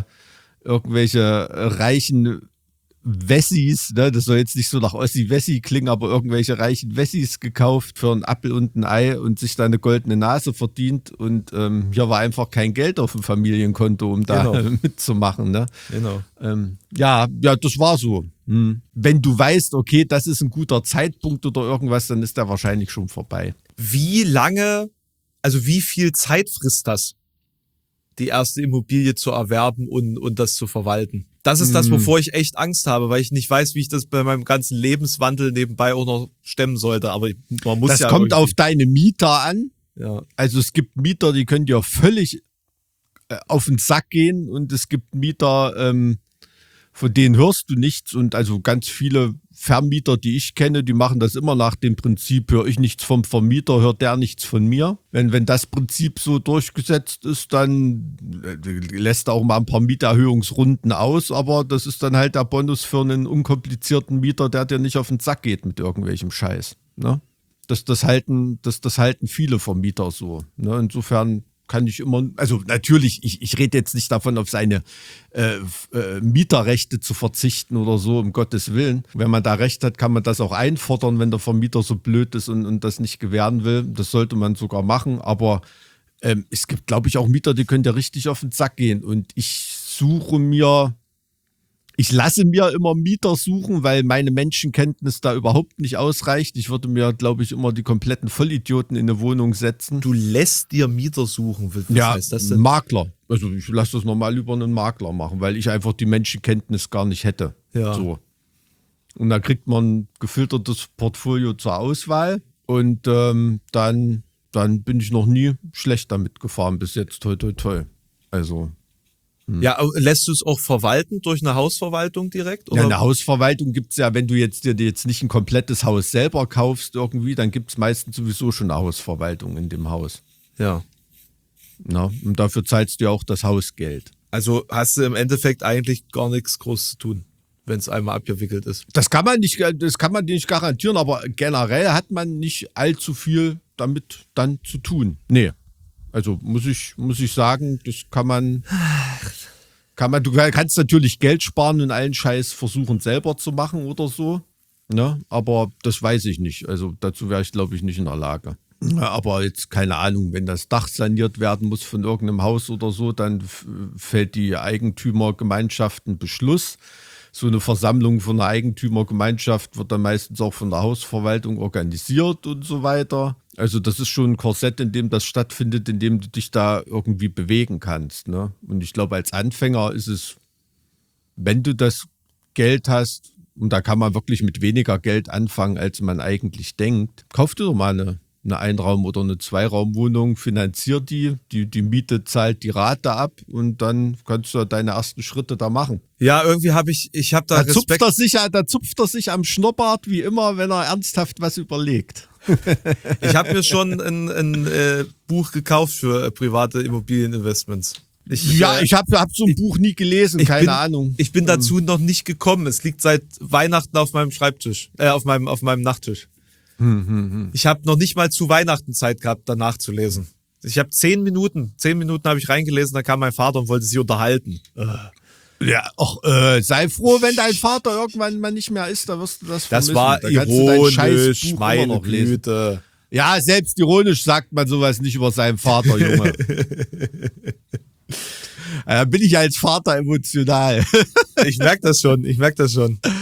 S3: reichen Wessis, ne, das soll jetzt nicht so nach Ossi-Wessi klingen, aber irgendwelche reichen Wessis gekauft für einen Appel und ein Ei und sich da eine goldene Nase verdient und hier war einfach kein Geld auf dem Familienkonto, um da mitzumachen. Ne?
S1: Genau.
S3: Ja, das war so. Wenn du weißt, okay, das ist ein guter Zeitpunkt oder irgendwas, dann ist der wahrscheinlich schon vorbei.
S1: Wie lange, also wie viel Zeit frisst das, die erste Immobilie zu erwerben und das zu verwalten? Das ist das, wovor ich echt Angst habe, weil ich nicht weiß, wie ich das bei meinem ganzen Lebenswandel nebenbei auch noch stemmen sollte. Aber man muss
S3: Das
S1: ja
S3: kommt
S1: irgendwie-
S3: auf deine Mieter an.
S1: Ja.
S3: Also es gibt Mieter, die können dir völlig auf den Sack gehen und es gibt Mieter, von denen hörst du nichts und also ganz viele Vermieter, die ich kenne, die machen das immer nach dem Prinzip, höre ich nichts vom Vermieter, hört der nichts von mir. Wenn das Prinzip so durchgesetzt ist, dann lässt er auch mal ein paar Mieterhöhungsrunden aus, aber das ist dann halt der Bonus für einen unkomplizierten Mieter, der dir nicht auf den Sack geht mit irgendwelchem Scheiß. Ne? Das halten viele Vermieter so. Ne? Insofern kann ich immer, also natürlich, ich rede jetzt nicht davon, auf seine Mieterrechte zu verzichten oder so, um Gottes Willen. Wenn man da Recht hat, kann man das auch einfordern, wenn der Vermieter so blöd ist und das nicht gewähren will. Das sollte man sogar machen, aber es gibt, glaube ich, auch Mieter, die können ja richtig auf den Sack gehen und ich lasse mir immer Mieter suchen, weil meine Menschenkenntnis da überhaupt nicht ausreicht. Ich würde mir, glaube ich, immer die kompletten Vollidioten in eine Wohnung setzen.
S1: Du lässt dir Mieter suchen. Was heißt das denn?
S3: Makler. Also ich lasse das normal über einen Makler machen, weil ich einfach die Menschenkenntnis gar nicht hätte.
S1: Ja.
S3: So. Und dann kriegt man ein gefiltertes Portfolio zur Auswahl und dann bin ich noch nie schlecht damit gefahren bis jetzt. Toi, toi, toi. Also
S1: Ja, lässt du es auch verwalten durch eine Hausverwaltung direkt?
S3: ja,
S1: Oder?
S3: eine Hausverwaltung gibt es ja, wenn du dir jetzt nicht ein komplettes Haus selber kaufst irgendwie, dann gibt es meistens sowieso schon eine Hausverwaltung in dem Haus.
S1: Ja.
S3: Na, und dafür zahlst du ja auch das Hausgeld.
S1: Also hast du im Endeffekt eigentlich gar nichts groß zu tun, wenn es einmal abgewickelt ist.
S3: Das kann man nicht garantieren, aber generell hat man nicht allzu viel damit dann zu tun. Nee. Also muss ich sagen, das kann man, du kannst natürlich Geld sparen und allen Scheiß versuchen selber zu machen oder so. Ne? Aber das weiß ich nicht. Also dazu wäre ich, glaube ich, nicht in der Lage. Ja, aber jetzt keine Ahnung, wenn das Dach saniert werden muss von irgendeinem Haus oder so, dann fällt die Eigentümergemeinschaft einen Beschluss. So eine Versammlung von einer Eigentümergemeinschaft wird dann meistens auch von der Hausverwaltung organisiert und so weiter. Also das ist schon ein Korsett, in dem das stattfindet, in dem du dich da irgendwie bewegen kannst. Ne? Und ich glaube, als Anfänger ist es, wenn du das Geld hast, und da kann man wirklich mit weniger Geld anfangen, als man eigentlich denkt, kauf dir doch mal eine Einraum- oder eine Zweiraumwohnung, finanziert die Miete zahlt die Rate ab und dann kannst du deine ersten Schritte da machen.
S1: Ja, irgendwie habe ich habe da
S3: Da zupft
S1: Respekt.
S3: er sich am Schnurrbart, wie immer, wenn er ernsthaft was überlegt.
S1: Ich habe mir schon ein Buch gekauft für private Immobilieninvestments.
S3: Ich habe so ein Buch nie gelesen, keine Ahnung.
S1: Ich bin dazu noch nicht gekommen. Es liegt seit Weihnachten auf meinem Schreibtisch, auf meinem Nachttisch. Ich habe noch nicht mal zu Weihnachten Zeit gehabt, danach zu lesen. Ich habe 10 Minuten habe ich reingelesen, da kam mein Vater und wollte sich unterhalten.
S3: Ja, sei froh, wenn dein Vater irgendwann mal nicht mehr ist, da wirst du das
S1: Das
S3: vermissen.
S1: war
S3: Da kannst du dein
S1: ironisch,
S3: Scheißbuch immer
S1: meine
S3: noch lesen.
S1: Güte.
S3: Ja, selbst ironisch sagt man sowas nicht über seinen Vater, Junge. Da bin ich als Vater emotional.
S1: Ich merke das schon.
S3: Ja,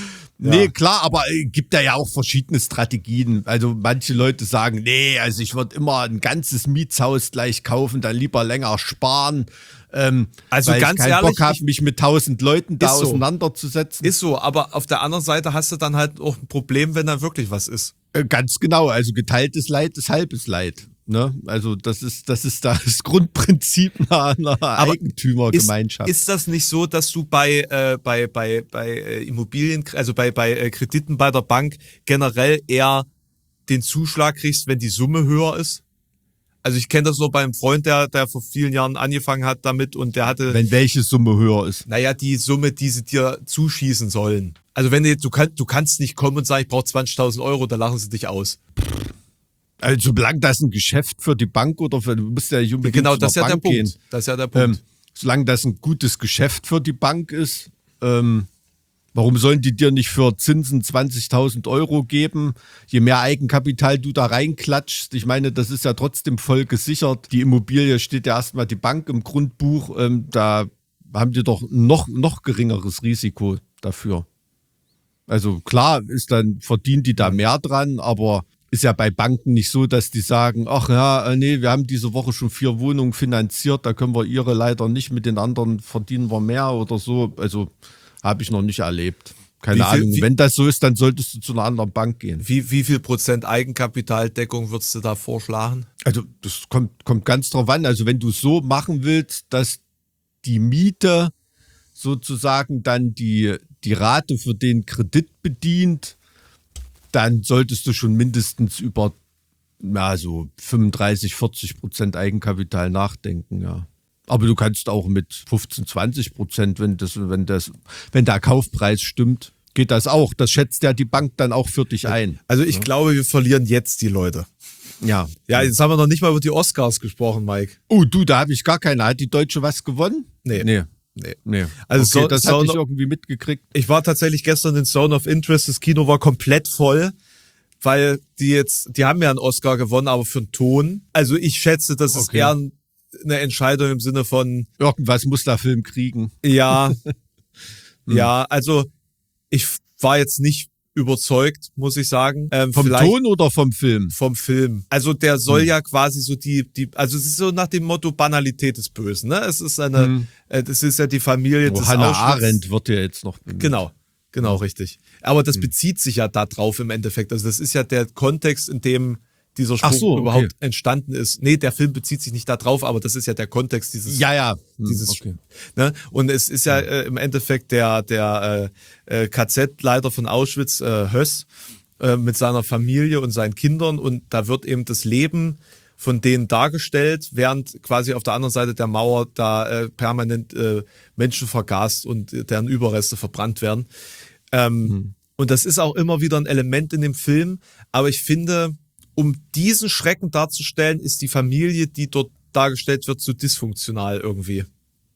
S3: Nee, klar, aber gibt da ja auch verschiedene Strategien. Also manche Leute sagen, nee, also ich würde immer ein ganzes Mietshaus gleich kaufen, dann lieber länger sparen.
S1: Also
S3: weil
S1: ganz
S3: ich keinen
S1: ehrlich,
S3: Bock habe, mich mit 1000 Leuten da
S1: Ist so.
S3: auseinanderzusetzen.
S1: ist so, aber auf der anderen Seite hast du dann halt auch ein Problem, wenn da wirklich was ist.
S3: Ganz genau, also geteiltes Leid ist halbes Leid. Ne? Also das ist das Grundprinzip einer Eigentümergemeinschaft.
S1: Ist das nicht so, dass du bei Immobilien, also bei Krediten bei der Bank generell eher den Zuschlag kriegst, wenn die Summe höher ist? Also ich kenne das so beim Freund, der vor vielen Jahren angefangen hat damit und der hatte...
S3: Wenn welche Summe höher ist.
S1: Naja, die Summe, die sie dir zuschießen sollen. Also wenn du kannst nicht kommen und sagen, ich brauche 20.000 Euro, dann lachen sie dich aus.
S3: Also solange das ein Geschäft für die Bank oder du musst ja nicht unbedingt
S1: Genau,
S3: zu der
S1: das ist ja der
S3: Bank gehen.
S1: Punkt. Das ist ja der Punkt.
S3: Solange das ein gutes Geschäft für die Bank ist, warum sollen die dir nicht für Zinsen 20.000 Euro geben? Je mehr Eigenkapital du da reinklatschst, ich meine, das ist ja trotzdem voll gesichert. Die Immobilie steht ja erstmal die Bank im Grundbuch, da haben die doch noch geringeres Risiko dafür. Also klar, verdienen die da mehr dran, aber ist ja bei Banken nicht so, dass die sagen, ach ja, nee, wir haben diese Woche schon 4 Wohnungen finanziert, da können wir ihre leider nicht, mit den anderen verdienen wir mehr oder so. Also habe ich noch nicht erlebt. Keine Ahnung. Wenn das so ist, dann solltest du zu einer anderen Bank gehen.
S1: Wie viel Prozent Eigenkapitaldeckung würdest du da vorschlagen?
S3: Also das kommt ganz drauf an. Also wenn du so machen willst, dass die Miete sozusagen dann die Rate für den Kredit bedient, dann solltest du schon mindestens über so 35-40% Eigenkapital nachdenken, ja. Aber du kannst auch mit 15-20%, wenn der Kaufpreis stimmt, geht das auch. Das schätzt ja die Bank dann auch für dich ein.
S1: Also ich glaube, wir verlieren jetzt die Leute.
S3: Ja.
S1: Ja, jetzt haben wir noch nicht mal über die Oscars gesprochen, Mike.
S3: Oh, da habe ich gar keine. Hat die Deutsche was gewonnen?
S1: Nee.
S3: Also okay, das hatte ich irgendwie mitgekriegt.
S1: Ich war tatsächlich gestern in Zone of Interest. Das Kino war komplett voll, weil die haben ja einen Oscar gewonnen, aber für den Ton. Also ich schätze, das ist eher eine Entscheidung im Sinne von...
S3: Irgendwas muss der Film kriegen.
S1: Ja, ja, also ich war jetzt nicht überzeugt, muss ich sagen.
S3: Vom Ton oder vom Film?
S1: Vom Film. Also der soll ja quasi so also es ist so nach dem Motto Banalität des Bösen, ne? Es ist das ist ja die Familie des
S3: Hannah
S1: Auschwitz.
S3: Arendt wird ja jetzt noch bemüht.
S1: Genau, richtig. Aber das bezieht sich ja da drauf im Endeffekt. Also das ist ja der Kontext, in dem dieser Spruch überhaupt entstanden ist. Nee, der Film bezieht sich nicht da drauf, aber das ist ja der Kontext dieses. Ne? Und es ist ja im Endeffekt der KZ-Leiter von Auschwitz, Höss, mit seiner Familie und seinen Kindern, und da wird eben das Leben von denen dargestellt, während quasi auf der anderen Seite der Mauer da permanent Menschen vergast und deren Überreste verbrannt werden. Und das ist auch immer wieder ein Element in dem Film, aber ich finde, um diesen Schrecken darzustellen, ist die Familie, die dort dargestellt wird, so dysfunktional irgendwie.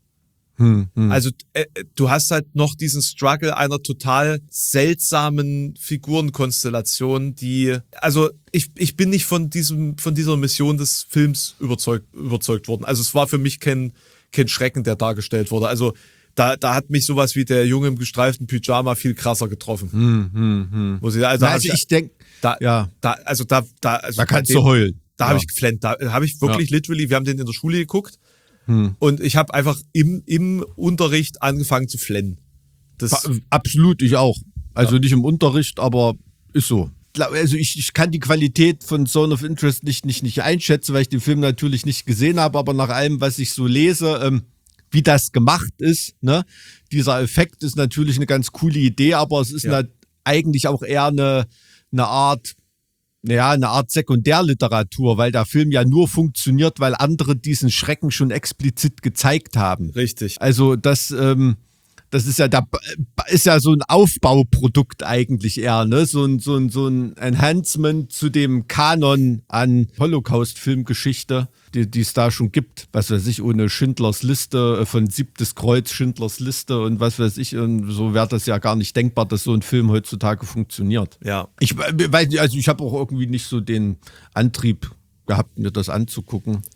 S1: Also du hast halt noch diesen Struggle einer total seltsamen Figurenkonstellation, also ich bin nicht von dieser Mission des Films überzeugt worden. Also es war für mich kein Schrecken, der dargestellt wurde. Also da hat mich sowas wie der Junge im gestreiften Pyjama viel krasser getroffen.
S3: Ich denke,
S1: da
S3: kannst du heulen.
S1: Da habe ich geflennt. Da habe ich wirklich literally, wir haben den in der Schule geguckt und ich habe einfach im Unterricht angefangen zu flennen.
S3: Absolut, ich auch. Also nicht im Unterricht, aber ist so. Also ich kann die Qualität von Zone of Interest nicht einschätzen, weil ich den Film natürlich nicht gesehen habe, aber nach allem, was ich so lese, wie das gemacht ist, ne? Dieser Effekt ist natürlich eine ganz coole Idee, aber es ist eigentlich auch eher eine Art Sekundärliteratur, weil der Film ja nur funktioniert, weil andere diesen Schrecken schon explizit gezeigt haben.
S1: Richtig.
S3: Also das ist ja so ein Aufbauprodukt eigentlich eher, ne? So ein Enhancement zu dem Kanon an Holocaust-Filmgeschichte, die es da schon gibt. Was weiß ich, ohne Schindlers Liste, von Siebtes Kreuz, Schindlers Liste und was weiß ich. Und so wäre das ja gar nicht denkbar, dass so ein Film heutzutage funktioniert.
S1: Ja.
S3: Ich weiß nicht, also ich habe auch irgendwie nicht so den Antrieb gehabt, mir das anzugucken.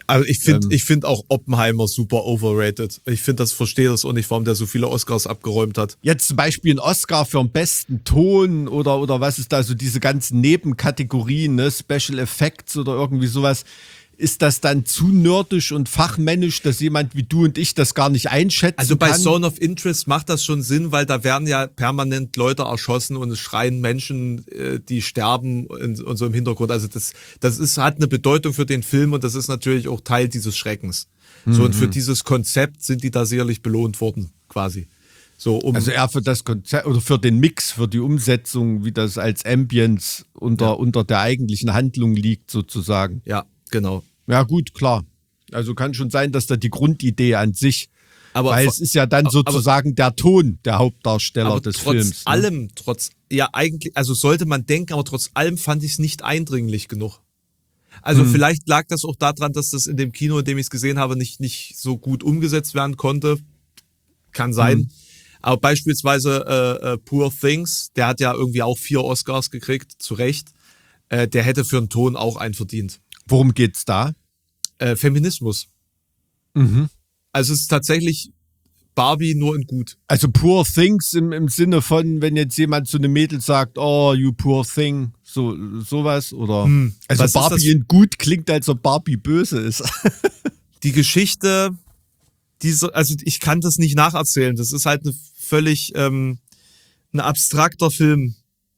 S1: Also ich find auch Oppenheimer super overrated. Ich verstehe das auch nicht, warum der so viele Oscars abgeräumt hat.
S3: Jetzt zum Beispiel ein Oscar für den besten Ton oder was ist da so diese ganzen Nebenkategorien, ne? Special Effects oder irgendwie sowas. Ist das dann zu nerdisch und fachmännisch, dass jemand wie du und ich das gar nicht einschätzen kann?
S1: Also bei Zone of Interest macht das schon Sinn, weil da werden ja permanent Leute erschossen und es schreien Menschen, die sterben und so im Hintergrund. Also hat eine Bedeutung für den Film und das ist natürlich auch Teil dieses Schreckens. So, und für dieses Konzept sind die da sicherlich belohnt worden, quasi. So,
S3: also eher für das Konzept oder für den Mix, für die Umsetzung, wie das als Ambience unter der eigentlichen Handlung liegt, sozusagen.
S1: Ja, genau.
S3: Ja, gut, klar. Also kann schon sein, dass da die Grundidee an sich, weil es ist ja dann sozusagen der Ton der Hauptdarsteller des Films.
S1: Eigentlich, also sollte man denken, aber trotz allem fand ich es nicht eindringlich genug. Also vielleicht lag das auch daran, dass das in dem Kino, in dem ich es gesehen habe, nicht so gut umgesetzt werden konnte. Kann sein. Aber beispielsweise Poor Things, der hat ja irgendwie auch 4 Oscars gekriegt, zu Recht. Der hätte für den Ton auch einen verdient.
S3: Worum geht's da?
S1: Feminismus. Also es ist tatsächlich Barbie nur in gut.
S3: Also Poor Things im Sinne von, wenn jetzt jemand zu einem Mädel sagt, oh, you poor thing, sowas oder? Also
S1: Was
S3: Barbie in gut klingt, als ob Barbie böse ist.
S1: Die Geschichte, also ich kann das nicht nacherzählen. Das ist halt ein abstrakter Film.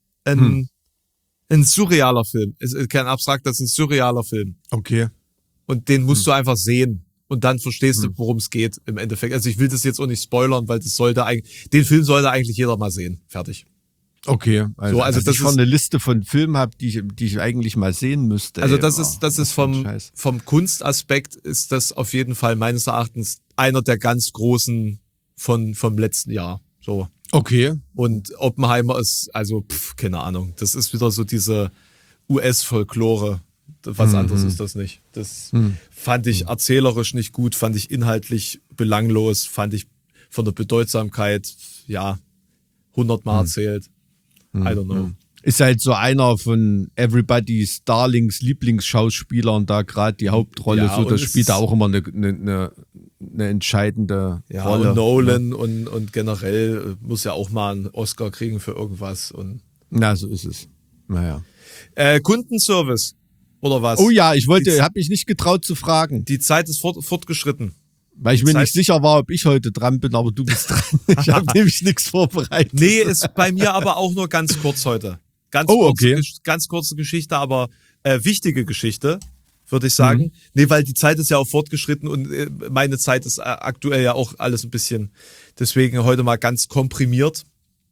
S1: Ein surrealer Film. Es ist kein abstrakter, es ist ein surrealer Film.
S3: Okay.
S1: Und den musst du einfach sehen. Und dann verstehst du, worum es geht im Endeffekt. Also ich will das jetzt auch nicht spoilern, weil den Film sollte eigentlich jeder mal sehen. Fertig.
S3: Okay. Also
S1: das
S3: ich eine Liste von Filmen habe, die ich eigentlich mal sehen müsste.
S1: Also das ist vom Kunstaspekt ist das auf jeden Fall meines Erachtens einer der ganz großen vom letzten Jahr. So.
S3: Okay.
S1: Und Oppenheimer ist, also, keine Ahnung. Das ist wieder so diese US-Folklore. Was anderes ist das nicht. Das fand ich erzählerisch nicht gut, fand ich inhaltlich belanglos, fand ich von der Bedeutsamkeit, 100-mal erzählt. I don't know.
S3: Ist halt so einer von Everybody's Darlings Lieblingsschauspielern da gerade die Hauptrolle.
S1: Ja,
S3: so, das spielt da auch immer eine entscheidende Rolle.
S1: Und Nolan und generell muss ja auch mal einen Oscar kriegen für irgendwas.
S3: Na, so ist es. Naja.
S1: Kundenservice oder was?
S3: Oh ja, habe mich nicht getraut zu fragen.
S1: Die Zeit ist fortgeschrittet.
S3: Weil ich mir nicht sicher war, ob ich heute dran bin, aber du bist dran. Ich habe nämlich nichts vorbereitet.
S1: Nee, ist bei mir aber auch nur ganz kurz heute. Ganz kurze Geschichte, aber wichtige Geschichte, würde ich sagen. Nee, weil die Zeit ist ja auch fortgeschritten und meine Zeit ist aktuell ja auch alles ein bisschen, deswegen heute mal ganz komprimiert.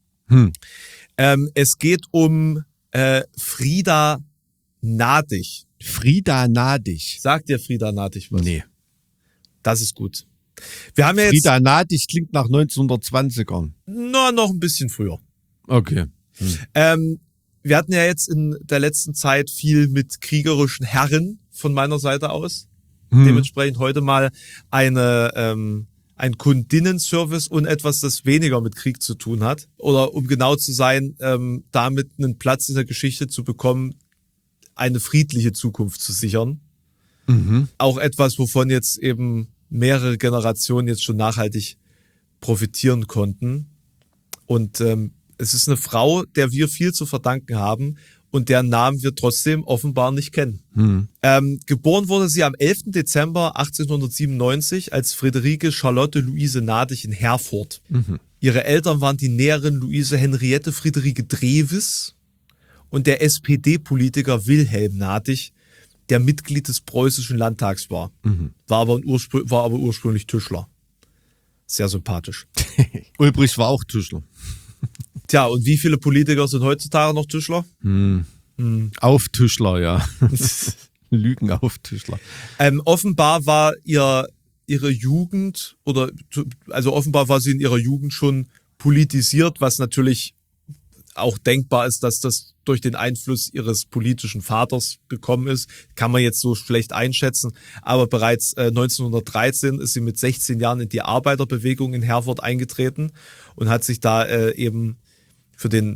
S1: Es geht um Frida Nadig.
S3: Frida Nadig.
S1: Sagt dir Frida Nadig was?
S3: Nee.
S1: Das ist gut. Wir haben ja jetzt
S3: Frida Nadig klingt nach 1920ern.
S1: noch ein bisschen früher.
S3: Okay.
S1: Wir hatten ja jetzt in der letzten Zeit viel mit kriegerischen Herren von meiner Seite aus. Dementsprechend heute mal ein Kundinnenservice und etwas, das weniger mit Krieg zu tun hat. Oder um genau zu sein, damit einen Platz in der Geschichte zu bekommen, eine friedliche Zukunft zu sichern. Auch etwas, wovon jetzt eben mehrere Generationen jetzt schon nachhaltig profitieren konnten. Und es ist eine Frau, der wir viel zu verdanken haben und deren Namen wir trotzdem offenbar nicht kennen. Geboren wurde sie am 11. Dezember 1897 als Friederike Charlotte Luise Nadig in Herford. Ihre Eltern waren die Näherin Luise Henriette Friederike Drewes und der SPD-Politiker Wilhelm Nadig, der Mitglied des preußischen Landtags war. War aber ursprünglich Tischler. Sehr sympathisch.
S3: Ulbricht war auch Tischler.
S1: Tja, und wie viele Politiker sind heutzutage noch Tischler?
S3: Auftischler, ja. Lügenauftischler.
S1: Offenbar war ihre Jugend, offenbar war sie in ihrer Jugend schon politisiert, was natürlich auch denkbar ist, dass das durch den Einfluss ihres politischen Vaters gekommen ist. Kann man jetzt so schlecht einschätzen. Aber bereits 1913 ist sie mit 16 Jahren in die Arbeiterbewegung in Herford eingetreten und hat sich da eben für den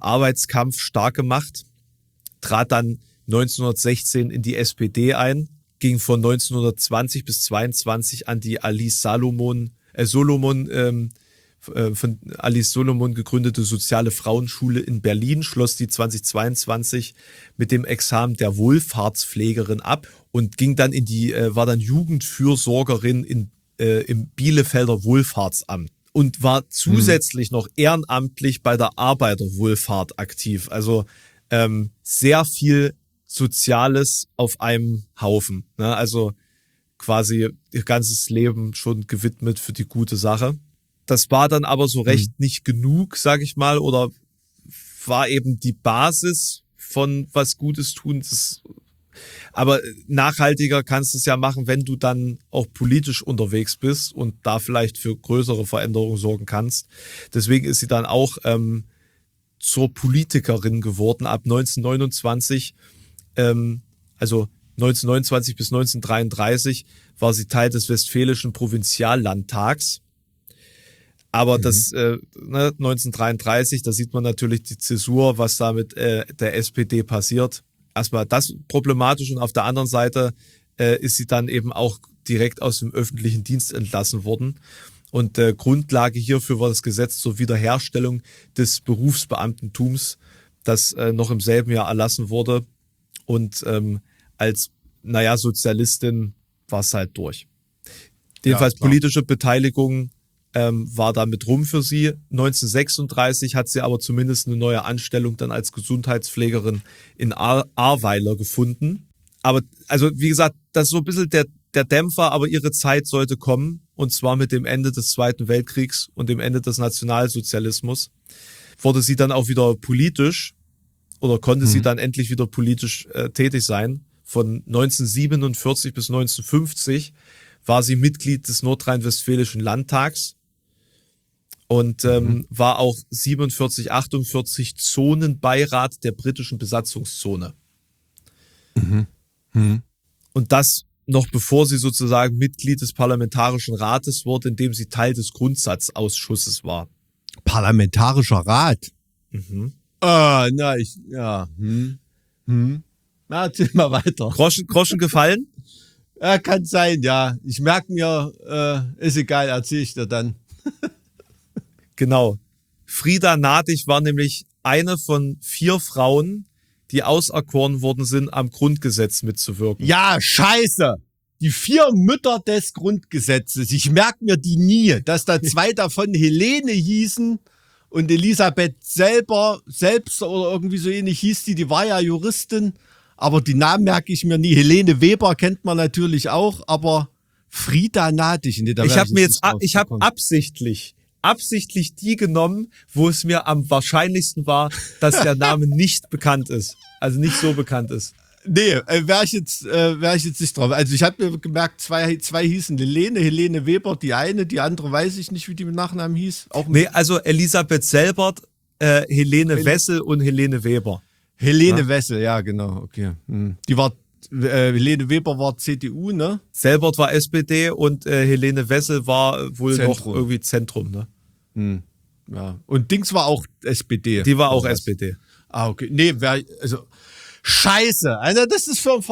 S1: Arbeitskampf stark gemacht. Trat dann 1916 in die SPD ein ging von 1920 bis 22 an die Alice Solomon von Alice Solomon gegründete soziale Frauenschule in Berlin, schloss die 2022 mit dem Examen der Wohlfahrtspflegerin ab und ging dann war dann Jugendfürsorgerin im Bielefelder Wohlfahrtsamt und war zusätzlich noch ehrenamtlich bei der Arbeiterwohlfahrt aktiv. Also sehr viel Soziales auf einem Haufen. Ne? Also quasi ihr ganzes Leben schon gewidmet für die gute Sache. Das war dann aber so recht nicht genug, sag ich mal, oder war eben die Basis von was Gutes tun. Aber nachhaltiger kannst du es ja machen, wenn du dann auch politisch unterwegs bist und da vielleicht für größere Veränderungen sorgen kannst. Deswegen ist sie dann auch zur Politikerin geworden ab 1929. Also 1929 bis 1933 war sie Teil des Westfälischen Provinziallandtags. Aber das 1933, da sieht man natürlich die Zäsur, was da mit der SPD passiert. Erstmal das problematisch und auf der anderen Seite ist sie dann eben auch direkt aus dem öffentlichen Dienst entlassen worden. Und Grundlage hierfür war das Gesetz zur Wiederherstellung des Berufsbeamtentums, das noch im selben Jahr erlassen wurde. Und als Sozialistin war es halt durch. Jedenfalls politische Beteiligung war damit rum für sie. 1936 hat sie aber zumindest eine neue Anstellung dann als Gesundheitspflegerin in Ahrweiler gefunden. Aber also wie gesagt, das ist so ein bisschen der Dämpfer, aber ihre Zeit sollte kommen. Und zwar mit dem Ende des Zweiten Weltkriegs und dem Ende des Nationalsozialismus wurde sie dann auch wieder politisch oder konnte sie dann endlich wieder politisch tätig sein. Von 1947 bis 1950 war sie Mitglied des Nordrhein-Westfälischen Landtags und war auch 47, 48 Zonenbeirat der britischen Besatzungszone. Und das noch bevor sie sozusagen Mitglied des Parlamentarischen Rates wurde, in dem sie Teil des Grundsatzausschusses war.
S3: Parlamentarischer Rat? Na, erzähl mal weiter.
S1: Groschen gefallen?
S3: Ja, kann sein, ja. Ich merke mir, ist egal, erzähl ich dir dann.
S1: Genau. Frieda Nadig war nämlich eine von 4 Frauen, die auserkoren worden sind, am Grundgesetz mitzuwirken.
S3: Ja, scheiße. Die 4 Mütter des Grundgesetzes. Ich merke mir die nie, dass da 2 davon Helene hießen und Elisabeth selbst oder irgendwie so ähnlich hieß die war ja Juristin, aber die Namen merke ich mir nie. Helene Weber kennt man natürlich auch, aber Frieda Nadig. Nee,
S1: ich habe absichtlich die genommen, wo es mir am wahrscheinlichsten war, dass der Name nicht bekannt ist. Also nicht so bekannt ist.
S3: Nee, wäre ich jetzt nicht drauf. Also ich habe mir gemerkt, zwei hießen Helene Weber, die andere weiß ich nicht, wie die mit Nachnamen hieß.
S1: Also Elisabeth Selbert, Helene Wessel und Helene Weber.
S3: Helene Wessel, ja genau, okay. Die war, Helene Weber war CDU, ne?
S1: Selbert war SPD und Helene Wessel war wohl Zentrum. Noch irgendwie Zentrum, ne?
S3: Ja. Und Dings war auch SPD.
S1: Die war auch SPD.
S3: Ah, okay. Nee, also scheiße. Also das ist für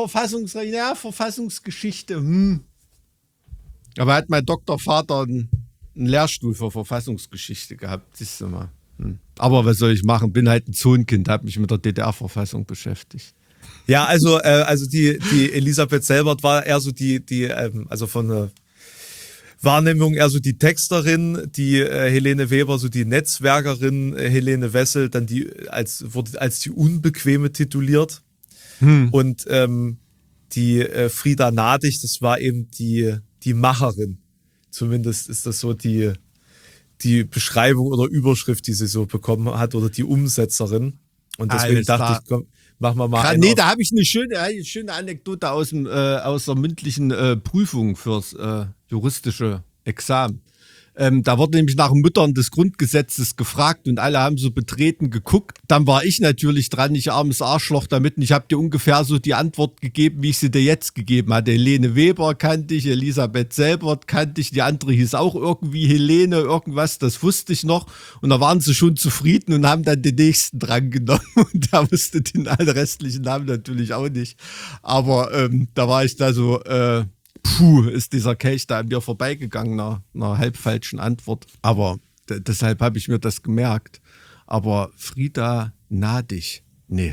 S3: Verfassungsgeschichte. Aber hat mein Doktorvater einen Lehrstuhl für Verfassungsgeschichte gehabt. Siehst du mal. Aber was soll ich machen? Bin halt ein Zonenkind, habe mich mit der DDR-Verfassung beschäftigt.
S1: Ja, also die Elisabeth Selbert war eher so also von der Wahrnehmung eher so die Texterin, die Helene Weber so die Netzwerkerin, Helene Wessel dann wurde als die Unbequeme tituliert. Und die Frieda Nadig, das war eben die Macherin. Zumindest ist das so die Beschreibung oder Überschrift, die sie so bekommen hat, oder die Umsetzerin. Und deswegen dachte ich, komm, machen wir mal.
S3: Nee, da habe ich eine schöne Anekdote aus der mündlichen Prüfung fürs juristische Examen. Da wurde nämlich nach Müttern des Grundgesetzes gefragt und alle haben so betreten geguckt. Dann war ich natürlich dran, ich armes Arschloch damit, und ich habe dir ungefähr so die Antwort gegeben, wie ich sie dir jetzt gegeben hatte. Helene Weber kannte ich, Elisabeth Selbert kannte ich, die andere hieß auch irgendwie Helene, irgendwas, das wusste ich noch. Und da waren sie schon zufrieden und haben dann den nächsten dran genommen. Und der wusste den alle restlichen Namen natürlich auch nicht. Aber da war ich da so... ist dieser Kelch da an mir vorbeigegangen, nach einer halb falschen Antwort. Aber deshalb habe ich mir das gemerkt. Aber Frieda Nadig, nee.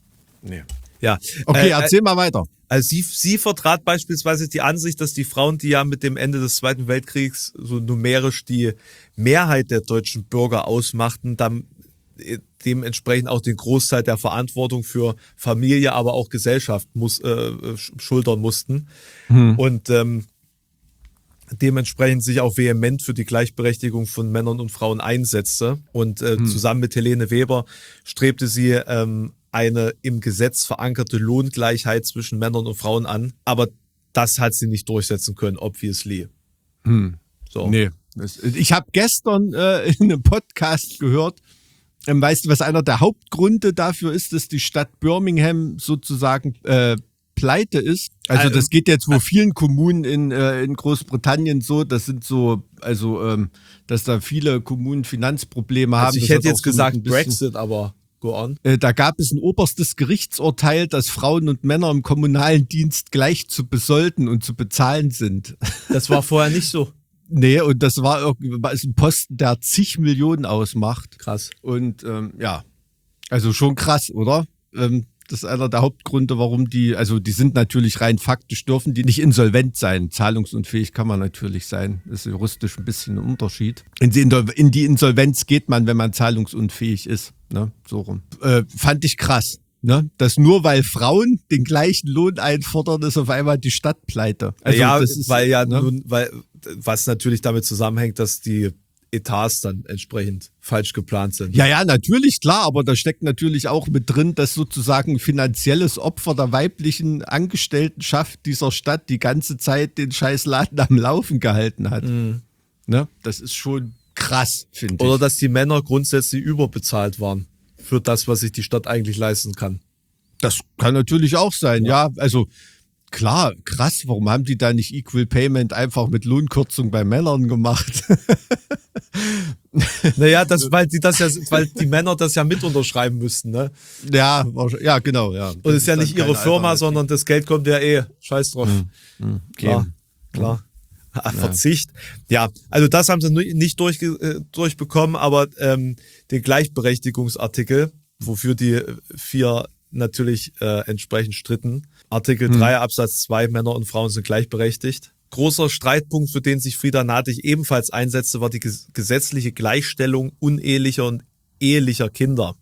S1: Ja.
S3: Okay, erzähl mal weiter.
S1: Also sie vertrat beispielsweise die Ansicht, dass die Frauen, die ja mit dem Ende des Zweiten Weltkriegs so numerisch die Mehrheit der deutschen Bürger ausmachten, dann dementsprechend auch den Großteil der Verantwortung für Familie, aber auch Gesellschaft schultern mussten. Und dementsprechend sich auch vehement für die Gleichberechtigung von Männern und Frauen einsetzte. Und zusammen mit Helene Weber strebte sie eine im Gesetz verankerte Lohngleichheit zwischen Männern und Frauen an. Aber das hat sie nicht durchsetzen können, obviously. So.
S3: Nee. Ich habe gestern in einem Podcast gehört, weißt du, was einer der Hauptgründe dafür ist, dass die Stadt Birmingham sozusagen pleite ist? Also das geht jetzt wohl vielen Kommunen in Großbritannien so, das sind so, dass da viele Kommunen Finanzprobleme haben.
S1: Also ich hätte jetzt gesagt Brexit, aber go on.
S3: Da gab es ein oberstes Gerichtsurteil, dass Frauen und Männer im kommunalen Dienst gleich zu besolden und zu bezahlen sind.
S1: Das war vorher nicht so.
S3: Nee, und das war irgendwie ein Posten, der zig Millionen ausmacht.
S1: Krass.
S3: Und ja, also schon krass, oder? Das ist einer der Hauptgründe, warum die sind natürlich rein faktisch, dürfen die nicht insolvent sein. Zahlungsunfähig kann man natürlich sein. Das ist juristisch ein bisschen ein Unterschied. In die Insolvenz geht man, wenn man zahlungsunfähig ist. Ne? So rum. Fand ich krass. Ne? Dass nur weil Frauen den gleichen Lohn einfordern, ist auf einmal die Stadt pleite. Also
S1: ja,
S3: das ist,
S1: was natürlich damit zusammenhängt, dass die Etats dann entsprechend falsch geplant sind.
S3: Ja, natürlich, klar, aber da steckt natürlich auch mit drin, dass sozusagen ein finanzielles Opfer der weiblichen Angestelltenschaft dieser Stadt die ganze Zeit den Scheißladen am Laufen gehalten hat. Ne? Das ist schon krass, finde ich.
S1: Oder dass die Männer grundsätzlich überbezahlt waren für das, was sich die Stadt eigentlich leisten kann.
S3: Das kann natürlich auch sein, ja. Also klar, krass, warum haben die da nicht Equal Payment einfach mit Lohnkürzung bei Männern gemacht?
S1: Naja, weil die Männer das ja mit unterschreiben müssten, ne?
S3: Ja, genau, ja.
S1: Und es ist ja nicht ihre Firma, sondern das Geld kommt ja scheiß drauf. Klar. Verzicht. Ja, also das haben sie nicht durchbekommen, aber den Gleichberechtigungsartikel, wofür die 4 natürlich entsprechend stritten. Artikel 3 Absatz 2, Männer und Frauen sind gleichberechtigt. Großer Streitpunkt, für den sich Frieda Nadig ebenfalls einsetzte, war die gesetzliche Gleichstellung unehelicher und ehelicher Kinder.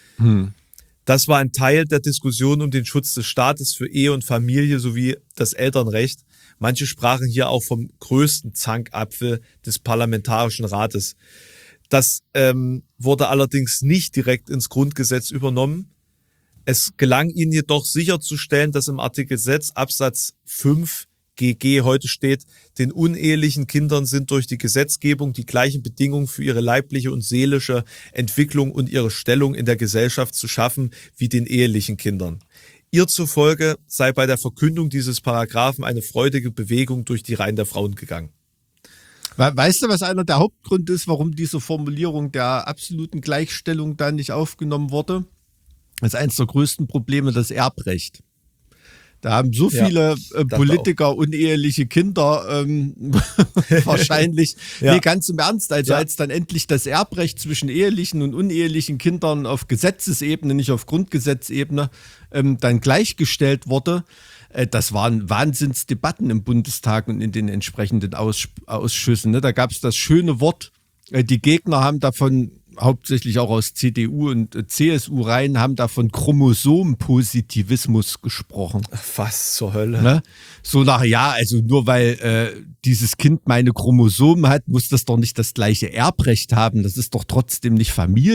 S1: Das war ein Teil der Diskussion um den Schutz des Staates für Ehe und Familie sowie das Elternrecht. Manche sprachen hier auch vom größten Zankapfel des Parlamentarischen Rates. Das wurde allerdings nicht direkt ins Grundgesetz übernommen. Es gelang ihnen jedoch sicherzustellen, dass im Artikel 6 Absatz 5 GG heute steht, den unehelichen Kindern sind durch die Gesetzgebung die gleichen Bedingungen für ihre leibliche und seelische Entwicklung und ihre Stellung in der Gesellschaft zu schaffen wie den ehelichen Kindern. Ihr zufolge sei bei der Verkündung dieses Paragraphen eine freudige Bewegung durch die Reihen der Frauen gegangen.
S3: Weißt du, was einer der Hauptgründe ist, warum diese Formulierung der absoluten Gleichstellung da nicht aufgenommen wurde? Das ist eines der größten Probleme, das Erbrecht. Da haben so viele Politiker uneheliche Kinder wahrscheinlich. Nee, ganz im Ernst. Also als dann endlich das Erbrecht zwischen ehelichen und unehelichen Kindern auf Gesetzesebene, nicht auf Grundgesetzebene, dann gleichgestellt wurde, das waren Wahnsinnsdebatten im Bundestag und in den entsprechenden Ausschüssen. Ne? Da gab es das schöne Wort, die Gegner haben davon, hauptsächlich auch aus CDU und CSU-Reihen, haben da von Chromosomenpositivismus gesprochen.
S1: Was zur Hölle?
S3: Ne? So also nur weil dieses Kind meine Chromosomen hat, muss das doch nicht das gleiche Erbrecht haben. Das ist doch trotzdem nicht Familie.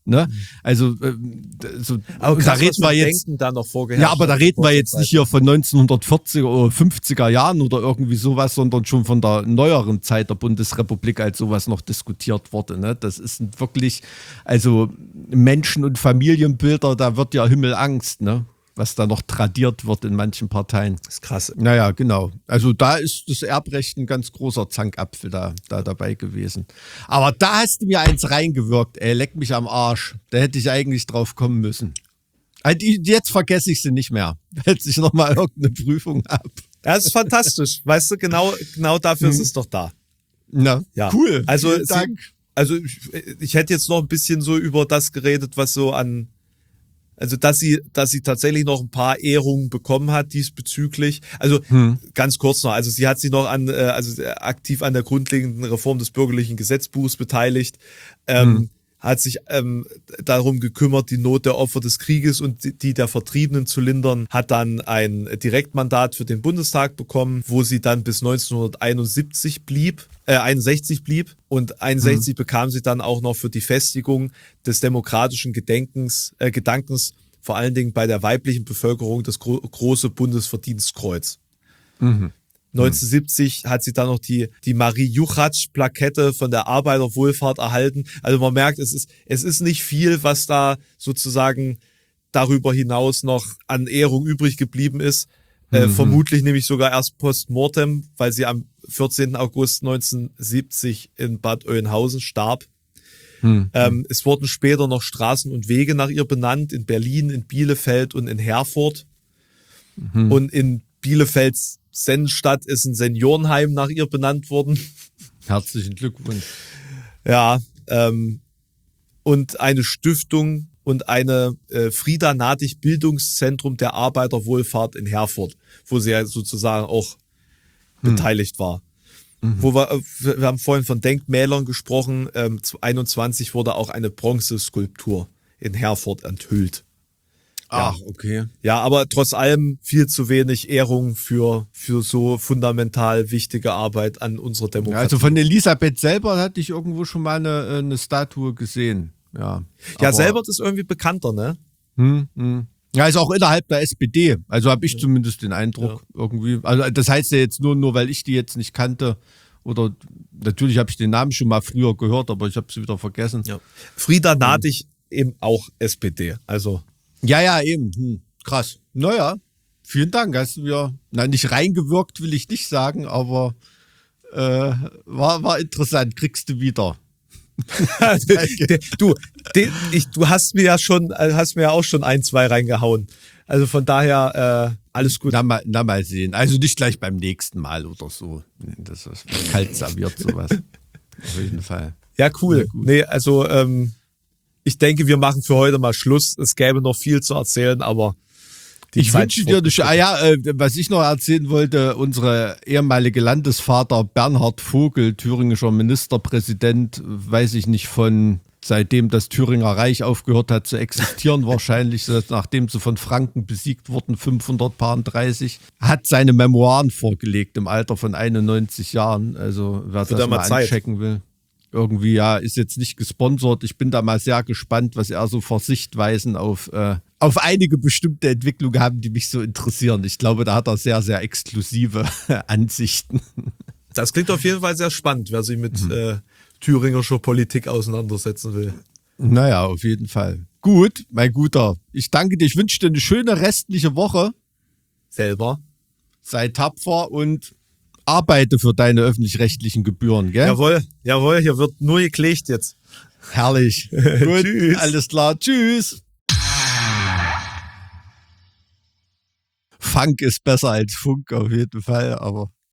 S3: Ne? Also, so,
S1: Aber
S3: da reden wir jetzt.
S1: Denken da noch vorgeherrscht.
S3: Ja, aber da reden wir jetzt nicht hier von 1940er oder 50er Jahren oder irgendwie sowas, sondern schon von der neueren Zeit der Bundesrepublik, als sowas noch diskutiert wurde. Ne? Das ist wirklich, also Menschen- und Familienbilder, da wird ja Himmelangst, ne? Was da noch tradiert wird in manchen Parteien.
S1: Das ist krass.
S3: Naja, genau. Also da ist das Erbrecht ein ganz großer Zankapfel da dabei gewesen. Aber da hast du mir eins reingewirkt, ey, leck mich am Arsch. Da hätte ich eigentlich drauf kommen müssen. Jetzt vergesse ich sie nicht mehr, als ich nochmal irgendeine Prüfung habe.
S1: Ja, das ist fantastisch. Weißt du, genau dafür ist es doch da.
S3: Na,
S1: Ja.
S3: cool.
S1: Also,
S3: Vielen Dank.
S1: ich hätte jetzt noch ein bisschen so über das geredet, was so an, also dass sie tatsächlich noch ein paar Ehrungen bekommen hat diesbezüglich. Also ganz kurz noch, also sie hat sich noch aktiv an der grundlegenden Reform des bürgerlichen Gesetzbuchs beteiligt, hat sich darum gekümmert, die Not der Opfer des Krieges und die der Vertriebenen zu lindern, hat dann ein Direktmandat für den Bundestag bekommen, wo sie dann bis 1961 blieb und 61 bekam sie dann auch noch für die Festigung des demokratischen Gedankens, vor allen Dingen bei der weiblichen Bevölkerung, das große Bundesverdienstkreuz. 1970 hat sie dann noch die Marie Juchatsch-Plakette von der Arbeiterwohlfahrt erhalten. Also man merkt, es ist nicht viel, was da sozusagen darüber hinaus noch an Ehrung übrig geblieben ist. Vermutlich nämlich sogar erst postmortem, weil sie am 14. August 1970 in Bad Oeynhausen starb. Es wurden später noch Straßen und Wege nach ihr benannt, in Berlin, in Bielefeld und in Herford. Und in Bielefelds Sennstadt ist ein Seniorenheim nach ihr benannt worden.
S3: Herzlichen Glückwunsch.
S1: Ja, und eine Stiftung und eine Frieda Nadig Bildungszentrum der Arbeiterwohlfahrt in Herford, wo sie ja sozusagen auch beteiligt war. Wo wir haben vorhin von Denkmälern gesprochen, 21 wurde auch eine Bronzeskulptur in Herford enthüllt.
S3: Ach, okay.
S1: Ja, aber trotz allem viel zu wenig Ehrung für so fundamental wichtige Arbeit an unserer Demokratie.
S3: Ja, also von Elisabeth selber hatte ich irgendwo schon mal eine Statue gesehen. Ja,
S1: Selbert ist irgendwie bekannter, ne?
S3: Ja, ist auch innerhalb der SPD. Also habe ich zumindest den Eindruck irgendwie. Also das heißt ja jetzt nur weil ich die jetzt nicht kannte. Oder natürlich habe ich den Namen schon mal früher gehört, aber ich habe sie wieder vergessen.
S1: Ja. Frieda Nadig eben auch SPD. Also
S3: ja, eben. Krass. Naja, vielen Dank. Hast du mir nicht reingewirkt, will ich nicht sagen, aber war interessant. Kriegst du wieder.
S1: Du hast mir ja auch schon 1, 2 reingehauen. Also von daher alles gut.
S3: Na mal sehen. Also nicht gleich beim nächsten Mal oder so. Das ist kalt serviert sowas. Auf jeden Fall.
S1: Ja, cool. Nee, also ich denke, wir machen für heute mal Schluss. Es gäbe noch viel zu erzählen, aber
S3: ich wünsche dir was ich noch erzählen wollte, unsere ehemalige Landesvater Bernhard Vogel, thüringischer Ministerpräsident, weiß ich nicht seitdem das Thüringer Reich aufgehört hat zu existieren, wahrscheinlich, nachdem sie von Franken besiegt wurden, 530, hat seine Memoiren vorgelegt im Alter von 91 Jahren. Also wer das mal anchecken will. Irgendwie, ja, ist jetzt nicht gesponsert. Ich bin da mal sehr gespannt, was er so für Sichtweisen auf einige bestimmte Entwicklungen haben, die mich so interessieren. Ich glaube, da hat er sehr, sehr exklusive Ansichten.
S1: Das klingt auf jeden Fall sehr spannend, wer sich mit thüringischer Politik auseinandersetzen will.
S3: Naja, auf jeden Fall. Gut, mein Guter. Ich danke dir. Ich wünsche dir eine schöne restliche Woche.
S1: Selber.
S3: Sei tapfer und arbeite für deine öffentlich-rechtlichen Gebühren, gell?
S1: Jawohl, hier wird nur geklecht jetzt.
S3: Herrlich. Gut, tschüss. Alles klar, tschüss. Funk ist besser als Funk auf jeden Fall, aber